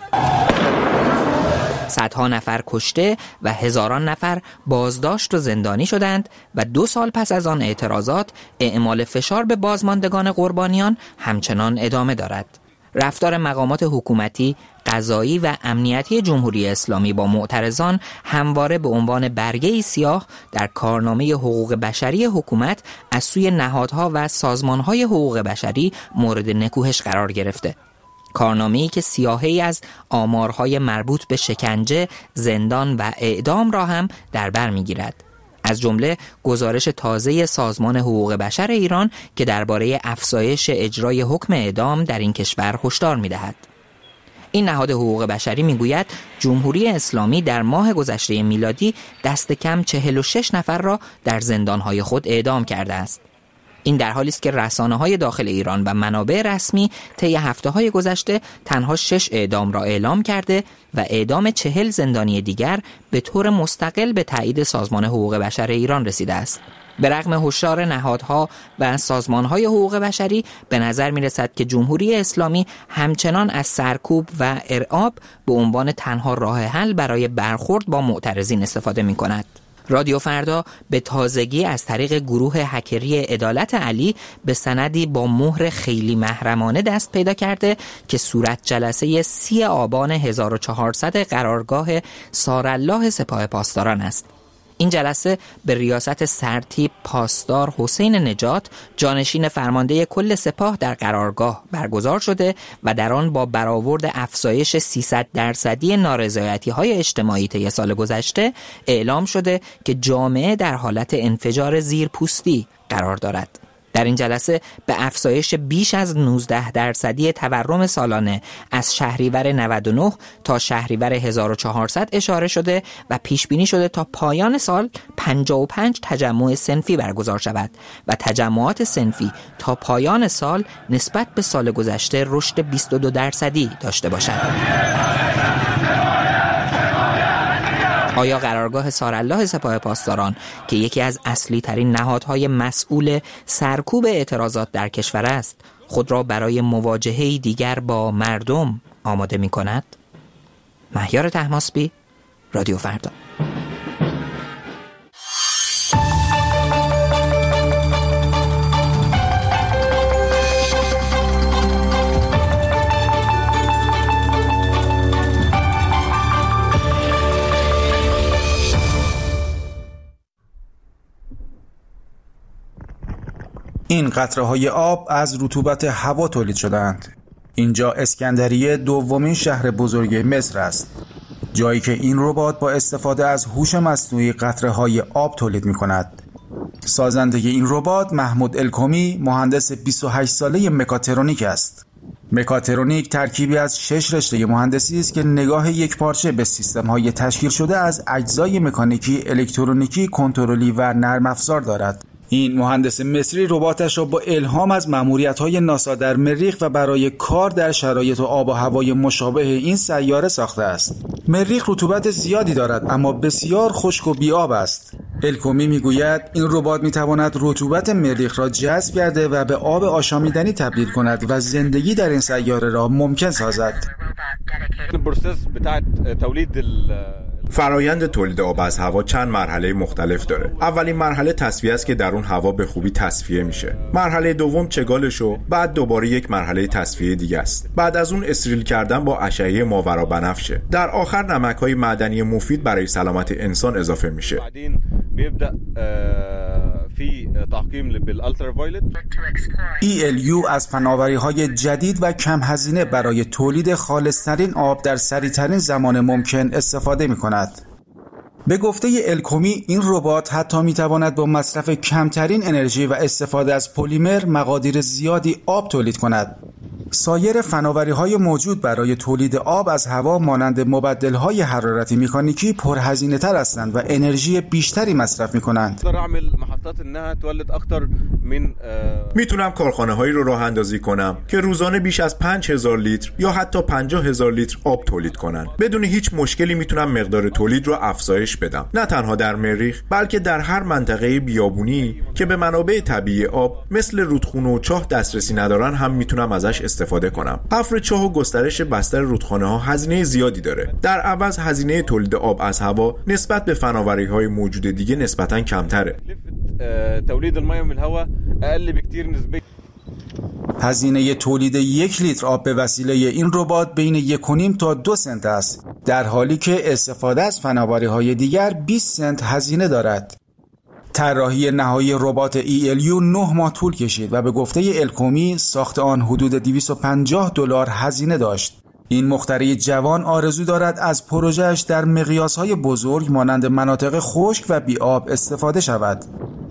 صدها نفر کشته و هزاران نفر بازداشت و زندانی شدند و دو سال پس از آن اعتراضات، اعمال فشار به بازماندگان قربانیان همچنان ادامه دارد. رفتار مقامات حکومتی، قضایی و امنیتی جمهوری اسلامی با معترضان همواره به عنوان برگه‌ای سیاه در کارنامه حقوق بشری حکومت از سوی نهادها و سازمانهای حقوق بشری مورد نکوهش قرار گرفته. کارنامه‌ای که سیاهی از آمارهای مربوط به شکنجه، زندان و اعدام را هم در بر می‌گیرد. از جمله گزارش تازه سازمان حقوق بشر ایران که درباره افزایش اجرای حکم اعدام در این کشور هشدار می‌دهد. این نهاد حقوق بشری می‌گوید جمهوری اسلامی در ماه گذشته میلادی دست کم چهل و شش نفر را در زندان‌های خود اعدام کرده است. این در حالی است که رسانه‌های داخل ایران و منابع رسمی طی هفته‌های گذشته تنها شش اعدام را اعلام کرده و اعدام چهل زندانی دیگر به طور مستقل به تایید سازمان حقوق بشر ایران رسیده است. به رغم هشدار نهادها و سازمان‌های حقوق بشری، به نظر می‌رسد که جمهوری اسلامی همچنان از سرکوب و ارعاب به عنوان تنها راه حل برای برخورد با معترضین استفاده می‌کند. رادیو فردا به تازگی از طریق گروه هکری عدالت علی به سندی با مهر خیلی محرمانه دست پیدا کرده که صورت جلسه سی آبان هزار و چهارصد قرارگاه سارالله سپاه پاسداران است. این جلسه به ریاست سرتیپ پاسدار حسین نجات، جانشین فرمانده کل سپاه در قرارگاه برگزار شده و در آن با برآورد افزایش سیصد درصدی نارضایتی‌های اجتماعی طی سال گذشته اعلام شده که جامعه در حالت انفجار زیرپوستی قرار دارد. در این جلسه به افزایش بیش از نوزده درصدی تورم سالانه از شهریور نود و نه تا شهریور هزار و چهارصد اشاره شده و پیش بینی شده تا پایان سال پنجاه و پنج تجمع صنفی برگزار شود و تجمعات صنفی تا پایان سال نسبت به سال گذشته رشد بیست و دو درصدی داشته باشد. آیا قرارگاه سارالله سپاه پاسداران که یکی از اصلی ترین نهادهای مسئول سرکوب اعتراضات در کشور است، خود را برای مواجهه دیگر با مردم آماده می کند؟ مهیار طهماسبی، رادیو فردا. این قطره‌های آب از رطوبت هوا تولید شده‌اند. اینجا اسکندریه دومین شهر بزرگ مصر است، جایی که این ربات با استفاده از هوش مصنوعی قطره‌های آب تولید می‌کند. سازنده این ربات محمود الکومی، مهندس بیست و هشت ساله مکاترونیک است. مکاترونیک ترکیبی از شش رشته مهندسی است که نگاه یکپارچه به سیستم‌های تشکیل شده از اجزای مکانیکی، الکترونیکی، کنترلی و نرم افزار دارد. این مهندس مصری رباتش را با الهام از مأموریت‌های ناسا در مریخ و برای کار در شرایط آب و هوای مشابه این سیاره ساخته است. مریخ رطوبت زیادی دارد اما بسیار خشک و بی‌آب است. الکومی میگوید این ربات میتواند رطوبت مریخ را جذب کرده و به آب آشامیدنی تبدیل کند و زندگی در این سیاره را ممکن سازد. فرایند تولید آب از هوا چند مرحله مختلف داره. اولین مرحله تصفیه است که در اون هوا به خوبی تصفیه میشه. مرحله دوم چگالش و بعد دوباره یک مرحله تصفیه دیگه است. بعد از اون استریل کردن با اشعه ماورابنفشه. در آخر نمک‌های معدنی مفید برای سلامت انسان اضافه میشه. ای ال یو از فناوری‌های جدید و کم هزینه برای تولید خالص‌ترین آب در سریع‌ترین زمان ممکن استفاده می‌کند. به گفته الکومی این ربات حتی می‌تواند با مصرف کمترین انرژی و استفاده از پلیمر مقادیر زیادی آب تولید کند. سایر فناوری‌های موجود برای تولید آب از هوا مانند مبدل‌های حرارتی مکانیکی پرهزینه‌تر هستند و انرژی بیشتری مصرف می‌کنند. میتونم کارخانه‌هایی رو راه اندازی کنم که روزانه بیش از پنج هزار لیتر یا حتی پنجاه هزار لیتر آب تولید کنن. بدون هیچ مشکلی میتونم مقدار تولید رو افزایش بدم. نه تنها در مریخ بلکه در هر منطقه بیابونی که به منابع طبیعی آب مثل رودخونه و چاه دسترسی ندارن هم میتونم ازش استفاده کنم. حفر چاه و گسترش بستر رودخانه‌ها هزینه زیادی داره. در عوض هزینه تولید آب از هوا نسبت به فناوری‌های موجود دیگه نسبتاً کمتره. تولید الماء من الهواء اقل بكتير نسبيا. هزینه تولید یک لیتر آب به وسیله این ربات بین یک و نیم تا دو سنت است، در حالی که استفاده از فناوری‌های دیگر بیست سنت هزینه دارد. طراحی نهایی ربات ای ال یو نه ماه طول کشید و به گفته الکومی ساخت آن حدود دویست و پنجاه دلار هزینه داشت. این مخترع جوان آرزو دارد از پروژه‌اش در مقیاس‌های بزرگ مانند مناطق خشک و بی‌آب استفاده شود.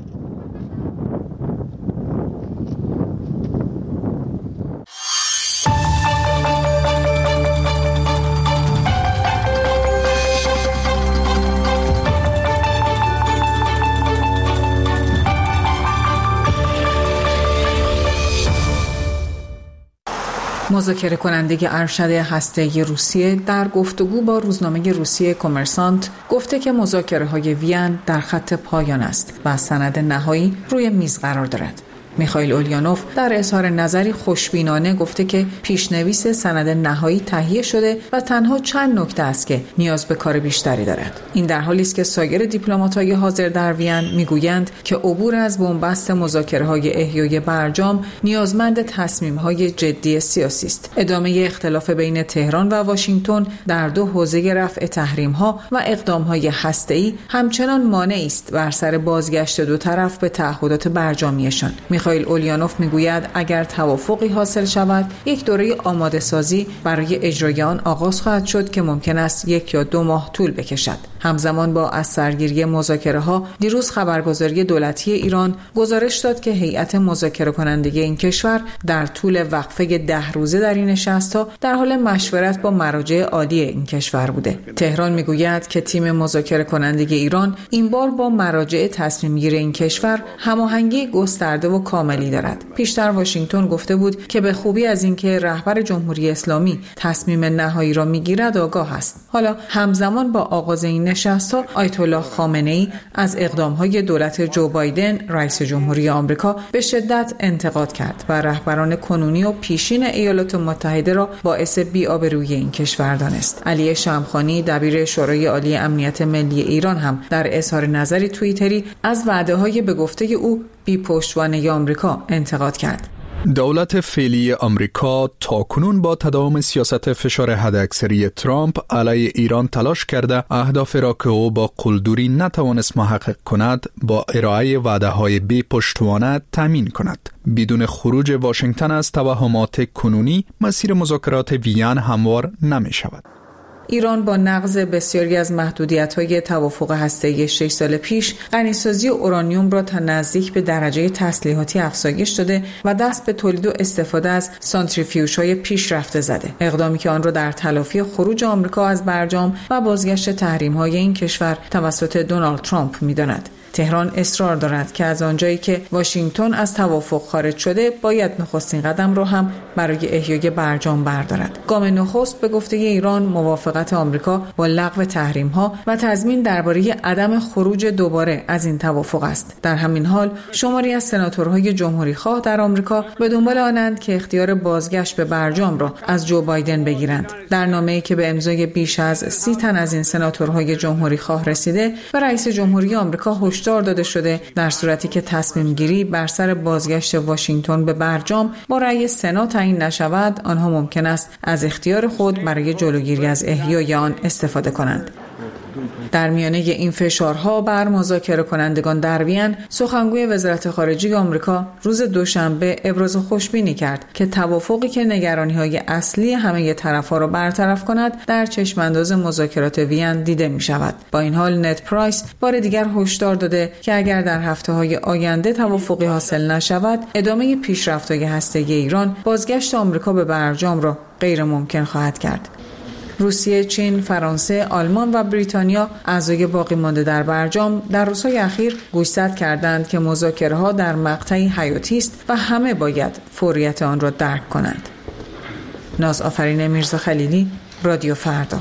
مذاکره کننده ارشد هسته‌ای روسیه در گفتگو با روزنامه روسیه کمرسانت گفته که مذاکره‌های وین در خط پایان است و سند نهایی روی میز قرار دارد. میخائیل اولیانوف در اظهار نظری خوشبینانه گفته که پیشنویس سند نهایی تهیه شده و تنها چند نکته است که نیاز به کار بیشتری دارد. این در حالی است که سایر دیپلمات‌های حاضر در وین میگویند که عبور از بنبست مذاکره‌های احیای برجام نیازمند تصمیم‌های جدی سیاسی است. ادامه اختلاف بین تهران و واشنگتن در دو حوزه رفع تحریم‌ها و اقدام‌های هسته‌ای همچنان مانعی است بر سر بازگشت دو طرف به تعهدات برجامیشان. میخائیل اولیانوف میگوید اگر توافقی حاصل شود یک دوره آماده سازی برای اجرای آن آغاز خواهد شد که ممکن است یک یا دو ماه طول بکشد. همزمان با از سرگیری مذاکره ها دیروز خبرگزاری دولتی ایران گزارش داد که هیئت مذاکره کننده این کشور در طول وقفه ده روزه در این نشست‌ها در حال مشورت با مراجع عالی این کشور بوده. تهران میگوید که تیم مذاکره کننده ایران این بار با مراجع تصمیم گیر این کشور هماهنگی گسترده و کاملی دارد. پیشتر واشنگتن گفته بود که به خوبی از اینکه رهبر جمهوری اسلامی تصمیم نهایی را میگیرد آگاه است. حالا همزمان با آغاز این نشست‌ها آیت الله خامنه‌ای از اقدام‌های دولت جو بایدن رئیس جمهوری آمریکا به شدت انتقاد کرد و رهبران کنونی و پیشین ایالات متحده را باعث بی‌آبرویی این کشور دانست. علی شمخانی دبیر شورای عالی امنیت ملی ایران هم در اظهار نظری توییتری از وعده‌های به گفته او بی پشتوانه آمریکا انتقاد کرد. دولت فعلی آمریکا تاکنون با تداوم سیاست فشار حداکثری ترامپ علیه ایران تلاش کرده اهداف را که او با قلدری نتوانست محقق کند با ارائه وعده‌های بی پشتوانه تامین کند. بدون خروج واشنگتن از توهمات کنونی مسیر مذاکرات وین هموار نمی شود. ایران با نقض بسیاری از محدودیت‌های توافق هسته‌ای شش سال پیش غنیسازی اورانیوم را تا نزدیک به درجه تسلیحاتی افزایش داده و دست به تولید و استفاده از سانتریفیوژهای پیشرفته زده. اقدامی که آن را در تلافی خروج آمریکا از برجام و بازگشت تحریم‌های این کشور توسط دونالد ترامپ می‌داند. تهران اصرار دارد که از آنجایی که واشنگتن از توافق خارج شده باید نخستین قدم را هم برای احیای برجام بردارد. گام نخست به گفته ایران موافقت آمریکا با لغو تحریم‌ها و تضمین درباره عدم خروج دوباره از این توافق است. در همین حال شماری از سناتورهای جمهوری‌خواه در آمریکا به دنبال آنند که اختیار بازگشت به برجام را از جو بایدن بگیرند. در نامه‌ای که به امضای بیش از سی تن از این سناتورهای جمهوری‌خواه رسیده به رئیس جمهوری آمریکا هشدار داده شده در صورتی که تصمیم گیری بر سر بازگشت واشنگتن به برجام با رأی سنا تعیین نشود، آنها ممکن است از اختیار خود برای جلوگیری از احیای آن استفاده کنند. در میانه این فشارها بر مذاکره کنندگان در وین، سخنگوی وزارت خارجه آمریکا روز دوشنبه ابراز خوشبینی کرد که توافقی که نگرانی‌های اصلی همه طرف‌ها را برطرف کند در چشمانداز مذاکرات وین دیده می‌شود. با این حال نت پرایس بار دیگر هشدار داده که اگر در هفته‌های آینده توافقی حاصل نشود، ادامه پیشرفت‌های هسته‌ای ایران بازگشت آمریکا به برجام را غیر ممکن خواهد کرد. روسیه، چین، فرانسه، آلمان و بریتانیا اعضای باقی مانده در برجام در روزهای اخیر گوشزد کردند که مذاکره‌ها در مقطعی حیاتی است و همه باید فوریت آن را درک کنند. ناز آفرین میرزا خلیلی، رادیو فردا.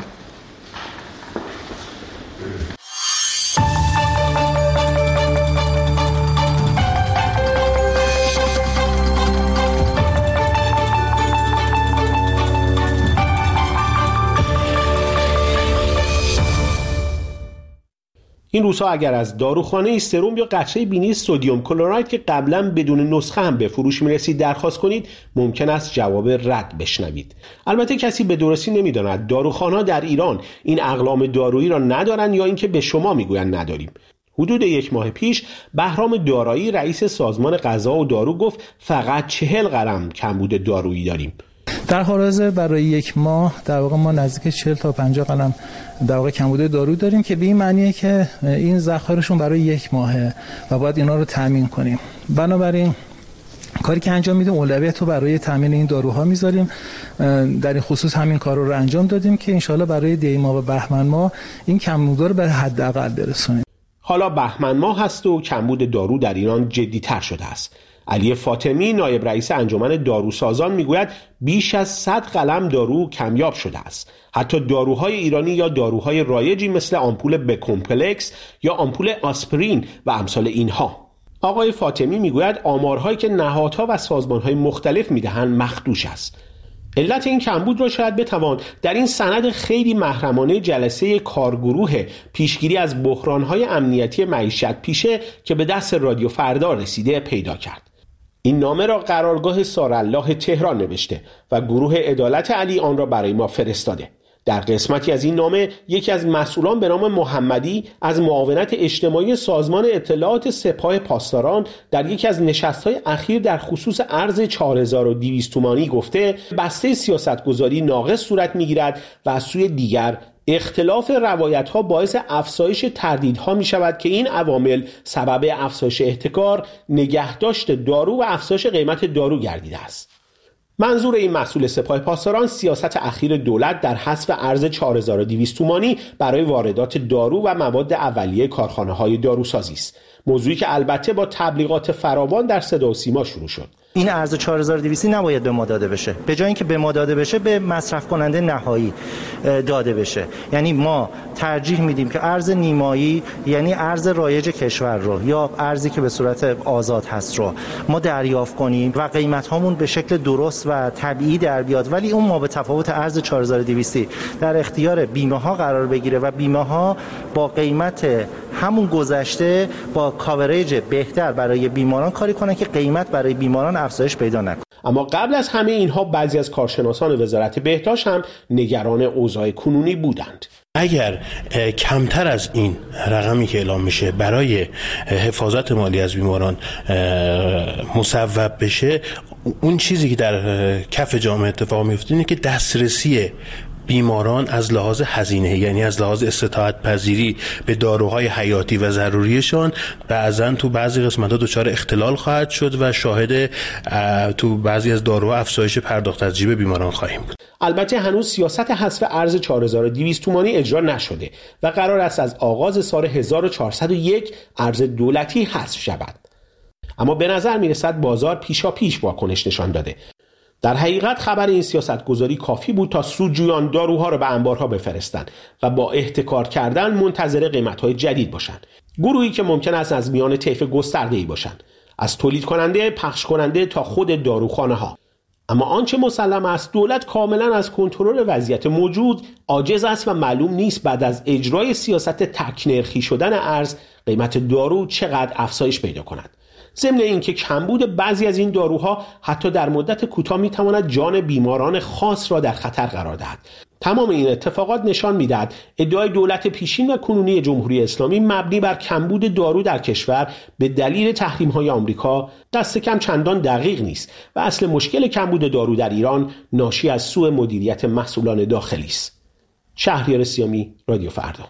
این روزها اگر از داروخانه سرم یا قطره بینی سدیم کلراید که قبلا بدون نسخه هم به فروش میرسید درخواست کنید، ممکن است جواب رد بشنوید. البته کسی به درستی نمیداند داروخانه‌ها در ایران این اقلام دارویی را ندارند یا اینکه به شما میگویند نداریم. حدود یک ماه پیش بهرام دارایی رئیس سازمان غذا و دارو گفت فقط چهل گرم کمبود دارویی داریم. در حال حاضر برای یک ماه در واقع ما نزدیک چهل تا پنجاه قلم در واقع کمبود دارو داریم که به این معنیه که این ذخایرشون برای یک ماهه و باید اینا رو تامین کنیم. بنابراین کاری که انجام میدیم اولویت رو برای تامین این داروها میذاریم. در این خصوص همین کار رو انجام دادیم که انشالله برای دی ماه و بهمن ماه این کمبود رو به حداقل برسونیم. حالا بهمن ماه هست و کمبود دارو در ایران جدی‌تر شده است. علی فاطمی نایب رئیس انجمن داروسازان میگوید بیش از صد قلم دارو کمیاب شده است. حتی داروهای ایرانی یا داروهای رایجی مثل آمپول ب کمپلکس یا آمپول آسپرین و امثال اینها. آقای فاطمی میگوید آمارهایی که نهادها و سازمانهای مختلف میدهند مخدوش است. علت این کمبود را شاید بتوان در این سند خیلی محرمانه جلسه کارگروه پیشگیری از بحرانهای امنیتی معیشت پیشه که به دست رادیو فردا رسیده پیدا کرد. این نامه را قرارگاه سارالله تهران نوشته و گروه عدالت علی آن را برای ما فرستاده. در قسمتی از این نامه یکی از مسئولان به نام محمدی از معاونت اجتماعی سازمان اطلاعات سپاه پاسداران در یکی از نشست‌های اخیر در خصوص ارز چهار هزار و دویست تومانی گفته بسته سیاستگذاری ناقص صورت می‌گیرد و از سوی دیگر اختلاف روایت‌ها باعث افزایش تردیدها می‌شود که این عوامل سبب افزایش احتکار، نگهداشت دارو و افزایش قیمت دارو گردیده است. منظور این مسئول سپاه پاسداران سیاست اخیر دولت در حذف ارز چهار هزار و دویست تومانی برای واردات دارو و مواد اولیه کارخانه‌های داروسازی است. موضوعی که البته با تبلیغات فراوان در صدا و سیما شروع شد. این ارز چهار هزار و دویست نباید به ما داده بشه. به جای اینکه به ما داده بشه به مصرف کننده نهایی داده بشه. یعنی ما ترجیح میدیم که ارز نیمایی، یعنی ارز رایج کشور رو یا ارزی که به صورت آزاد هست رو ما دریافت کنیم و قیمت هامون به شکل درست و طبیعی در بیاد، ولی اون ما به تفاوت ارز چهار هزار و دویست در اختیار بیمه ها قرار بگیره و بیمه ها با قیمت همون گذشته با کاورج بهتر برای بیماران کاری کنن که قیمت برای بیماران افزایش پیدا نکنه. اما قبل از همه اینها بعضی از کارشناسان وزارت بهداشت هم نگران اوضاع کنونی بودند. اگر کمتر از این رقمی که اعلام میشه برای حفاظت مالی از بیماران مصوب بشه، اون چیزی که در کف جامعه اتفاق میفته اینه که دسترسی بیماران از لحاظ هزینه، یعنی از لحاظ استطاعت پذیری به داروهای حیاتی و ضروریشان بعضن تو بعضی قسمت‌ها دچار اختلال خواهد شد و شاهد تو بعضی از داروها افزایش پرداخت از جیب بیماران خواهیم بود. البته هنوز سیاست حذف ارز چهار هزار و دویست تومانی اجرا نشده و قرار است از آغاز سال هزار و چهارصد و یک ارز دولتی حذف شود. اما به نظر میرسد بازار پیشا پیش واکنش نشان داده. در حقیقت خبر این سیاست گذاری کافی بود تا سودجویان داروها را به انبارها بفرستند و با احتکار کردن منتظر قیمت‌های جدید باشند. گروهی که ممکن است از میان طیف گسترده‌ای باشند، از تولید کننده، پخش کننده تا خود داروخانه ها. اما آنچه مسلم است دولت کاملا از کنترل وضعیت موجود عاجز است و معلوم نیست بعد از اجرای سیاست تک‌نرخی شدن ارز قیمت دارو چقدر افزایش پیدا کند. ضمن اینکه کمبود بعضی از این داروها حتی در مدت کوتاه میتواند جان بیماران خاص را در خطر قرار دهد. تمام این اتفاقات نشان میدهد ادعای دولت پیشین و کنونی جمهوری اسلامی مبنی بر کمبود دارو در کشور به دلیل تحریم‌های آمریکا دست کم چندان دقیق نیست و اصل مشکل کمبود دارو در ایران ناشی از سوء مدیریت مسئولان داخلی است. شهریار سیامی، رادیو فردا.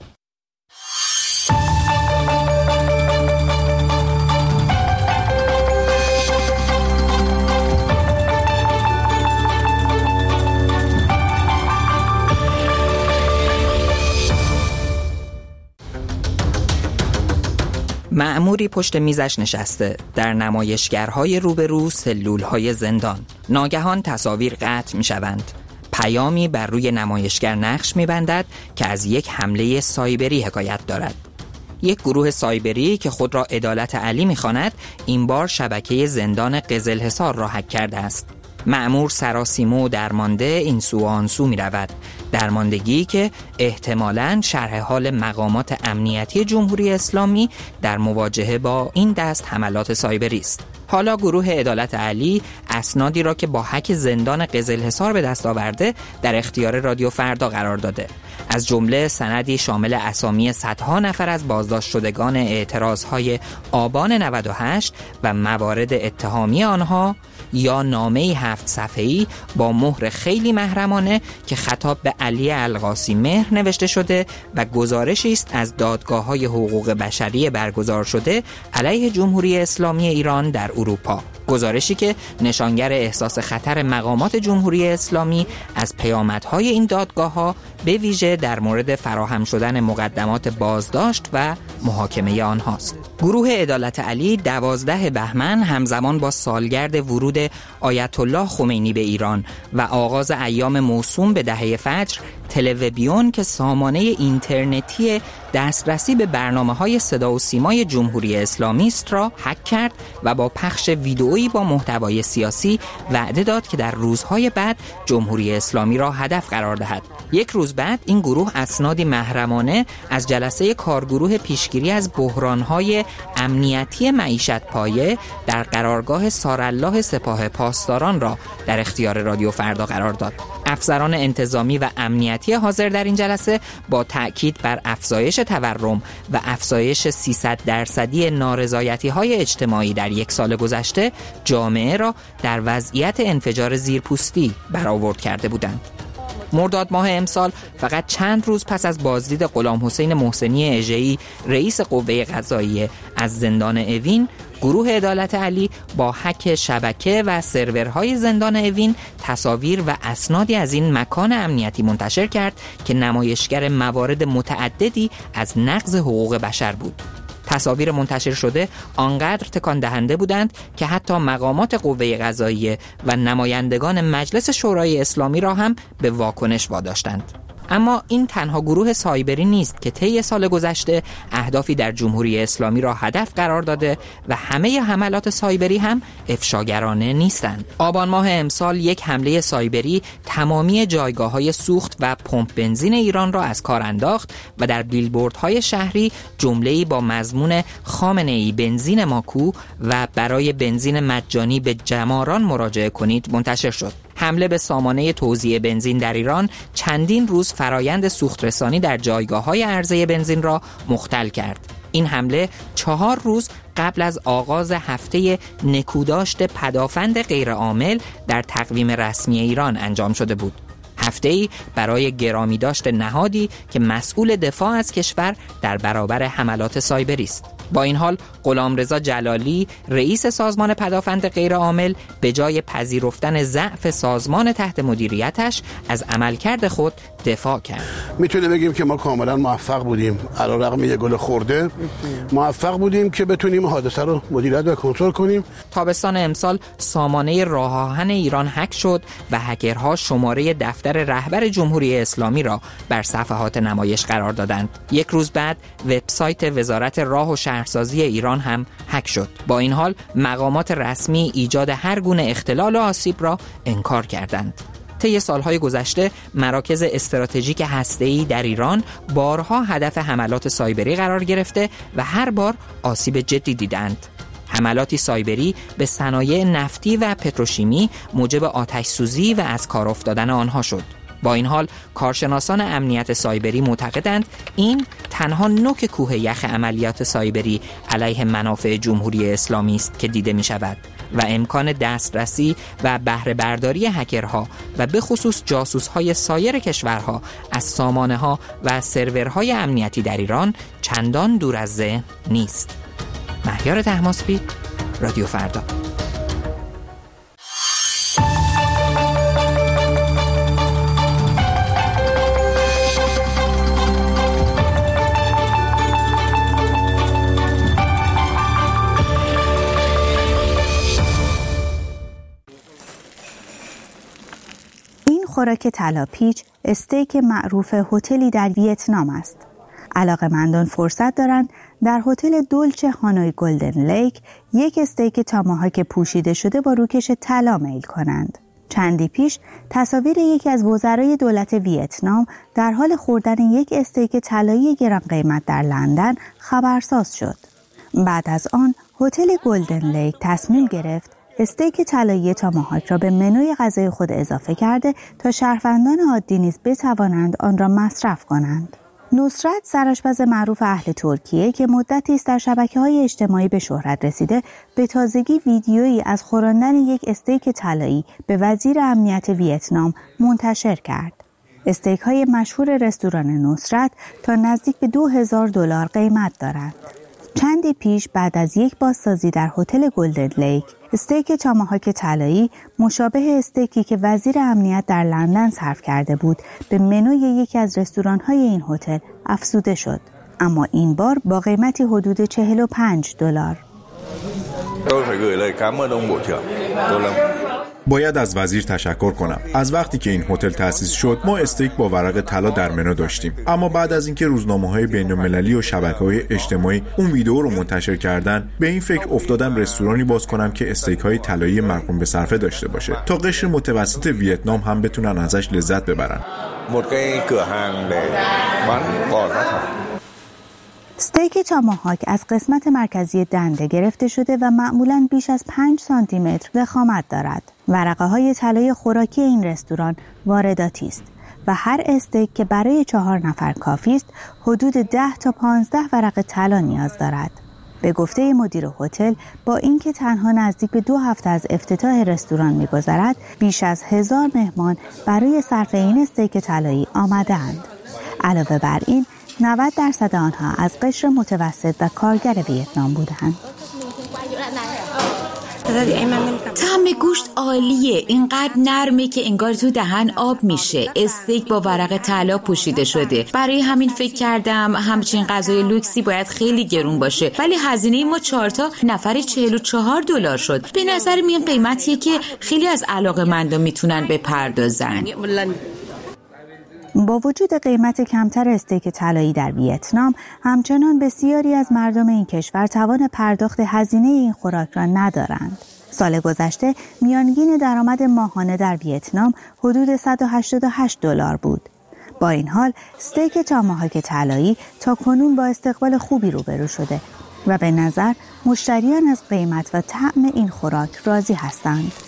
مأموری پشت میزش نشسته در نمایشگرهای روبرو سلولهای زندان. ناگهان تصاویر قطع می شوند. پیامی بر روی نمایشگر نقش می بندد که از یک حمله سایبری حکایت دارد. یک گروه سایبری که خود را عدالت علی می خواند این بار شبکه زندان قزلحصار را هک کرده است. مأمور سراسیمه و درمانده این سو و آن سو می رود. درماندگی که احتمالاً شرح حال مقامات امنیتی جمهوری اسلامی در مواجهه با این دست حملات سایبری است. حالا گروه عدالت علی اسنادی را که با هک زندان قزلحصار به دست آورده در اختیار رادیو فردا قرار داده. از جمله سندی شامل اسامی صدها نفر از بازداشت شدگان اعتراضهای آبان نود و هشت و موارد اتهامی آنها یا نامه‌ای هفت صفحه‌ای با مهر خیلی محرمانه که خطاب به علی القاسی مهر نوشته شده و گزارشی است از دادگاه‌های حقوق بشری برگزار شده علیه جمهوری اسلامی ایران در اروپا. گزارشی که نشانگر احساس خطر مقامات جمهوری اسلامی از پیامدهای این دادگاه‌ها به ویژه در مورد فراهم شدن مقدمات بازداشت و محاکمه آنهاست. گروه عدالت علی دوازده بهمن همزمان با سالگرد ورود آیت الله خمینی به ایران و آغاز ایام موسوم به دهه فجر تلویزیون که سامانه اینترنتی دسترسی به برنامه‌های صدا و سیمای جمهوری اسلامی است را هک کرد و با پخش ویدئویی با محتوای سیاسی وعده داد که در روزهای بعد جمهوری اسلامی را هدف قرار دهد. یک روز بعد این گروه اسنادی محرمانه از جلسه کارگروه پیشگیری از بحران‌های امنیتی معیشت پایه در قرارگاه سارالله سپاه پاسداران را در اختیار رادیو فردا قرار داد. افسران انتظامی و امنیتی حاضر در این جلسه با تأکید بر افزایش تورم و افزایش سیصد درصدی نارضایتی‌های اجتماعی در یک سال گذشته جامعه را در وضعیت انفجار زیرپوستی برآورد کرده بودند. مرداد ماه امسال فقط چند روز پس از بازدید غلام حسین محسنی اژه‌ای رئیس قوه قضاییه از زندان اوین، گروه عدالت علی با هک شبکه و سرورهای زندان اوین تصاویر و اسنادی از این مکان امنیتی منتشر کرد که نمایشگر موارد متعددی از نقض حقوق بشر بود. تصاویر منتشر شده آنقدر تکان دهنده بودند که حتی مقامات قوه قضاییه و نمایندگان مجلس شورای اسلامی را هم به واکنش واداشتند. اما این تنها گروه سایبری نیست که طی سال گذشته اهدافی در جمهوری اسلامی را هدف قرار داده و همه حملات سایبری هم افشاگرانه نیستند. آبان ماه امسال یک حمله سایبری تمامی جایگاه‌های سوخت و پمپ بنزین ایران را از کار انداخت و در بیلبوردهای شهری جمله‌ای با مضمون خامنه‌ای بنزین ماکو و برای بنزین مجانی به جماران مراجعه کنید منتشر شد. حمله به سامانه توزیع بنزین در ایران چندین روز فرایند سوخت رسانی در جایگاه‌های عرضه بنزین را مختل کرد. این حمله چهار روز قبل از آغاز هفته نکوداشت پدافند غیرعامل در تقویم رسمی ایران انجام شده بود. هفته‌ای برای گرامی داشت نهادی که مسئول دفاع از کشور در برابر حملات سایبری است. با این حال غلامرضا جلالی رئیس سازمان پدافند غیرعامل به جای پذیرفتن ضعف سازمان تحت مدیریتش از عملکرد خود دفاع کرد. میتونه بگیم که ما کاملا موفق بودیم، علیرغم یه گل خورده موفق بودیم که بتونیم حادثه رو مدیریت و کنترل کنیم. تابستان امسال سامانه راه آهن ایران هک شد و هکرها شماره دفتر رهبر جمهوری اسلامی را بر صفحات نمایش قرار دادند. یک روز بعد وبسایت وزارت راه و شهرسازی ایران هم هک شد. با این حال مقامات رسمی ایجاد هر گونه اختلال و آسیب را انکار کردند. طی سالهای گذشته مراکز استراتژیک هسته‌ای در ایران بارها هدف حملات سایبری قرار گرفته و هر بار آسیب جدی دیدند. حملاتی سایبری به صنایع نفتی و پتروشیمی موجب آتش سوزی و از کار افتادن آنها شد. با این حال کارشناسان امنیت سایبری معتقدند این تنها نوک کوه یخ عملیات سایبری علیه منافع جمهوری اسلامی است که دیده می شود و امکان دسترسی و بهره برداری هکرها و به خصوص جاسوس‌های سایر کشورها از سامانه‌ها و سرورهای امنیتی در ایران چندان دور از ذهن نیست. مهیار طهماسبی، رادیو فردا. خوراک طلاپیچ استیک معروف هتلی در ویتنام است. علاقه‌مندان فرصت دارند در هتل دولچه هانوی گلدن لیک یک استیک تاماهاک پوشیده شده با روکش طلا میل کنند. چندی پیش تصاویر یکی از وزرای دولت ویتنام در حال خوردن یک استیک طلایی گران قیمت در لندن خبرساز شد. بعد از آن هتل گلدن لیک تصمیم گرفت استیک طلایی تاماهاک را به منوی غذای خود اضافه کرده تا شهروندان عادی نیز بتوانند آن را مصرف کنند. نصرت، سرآشپز معروف اهل ترکیه که مدتی است در شبکه‌های اجتماعی به شهرت رسیده، به تازگی ویدیویی از خوراندن یک استیک طلایی به وزیر امنیت ویتنام منتشر کرد. استیک‌های مشهور رستوران نصرت تا نزدیک به دو هزار دلار قیمت دارند. چندی پیش بعد از یک بازسازی در هتل گلدن لیک، استیک تاماهاک طلایی مشابه استیکی که وزیر امنیت در لندن سرو کرده بود به منوی یکی از رستوران‌های این هتل افزوده شد، اما این بار با قیمتی حدود چهل و پنج دلار. باید از وزیر تشکر کنم. از وقتی که این هتل تأسیس شد ما استیک با ورق طلا در منو داشتیم، اما بعد از اینکه روزنامه‌های بین‌المللی و شبکه‌های اجتماعی اون ویدیو رو منتشر کردن، به این فکر افتادم رستورانی باز کنم که استیک‌های طلایی مرقوم به صرفه داشته باشه تا قشر متوسط ویتنام هم بتونن ازش لذت ببرن. استیک تاماهاک از قسمت مرکزی دنده گرفته شده و معمولاً بیش از پنج سانتی متر ضخامت دارد. ورقه های طلای خوراکی این رستوران وارداتی است و هر استیک که برای چهار نفر کافی است حدود ده تا پانزده ورقه طلا نیاز دارد. به گفته مدیر هتل، با اینکه تنها نزدیک به دو هفته از افتتاح رستوران می‌گذرد، بیش از هزار مهمان برای صرف این استیک طلایی آمده‌اند. علاوه بر این، نود درصد آنها از قشر متوسط و کارگر ویتنام بودند. طعم گوشت عالیه، اینقدر نرمه که انگار تو دهن آب میشه. استیک با ورق طلا پوشیده شده. برای همین فکر کردم همچین غذای لوکسی باید خیلی گرون باشه، ولی هزینه ما چهارتا نفر چهل و چهار دلار شد. به نظر من قیمتیه که خیلی از علاقه‌مندان میتونن بپردازن. با وجود قیمت کمتر استیک طلایی در ویتنام، همچنان بسیاری از مردم این کشور توان پرداخت هزینه این خوراک را ندارند. سال گذشته میانگین درآمد ماهانه در ویتنام حدود صد و هشتاد و هشت دلار بود. با این حال استیک تاماهاک طلایی تا کنون با استقبال خوبی روبرو شده و به نظر مشتریان از قیمت و طعم این خوراک راضی هستند.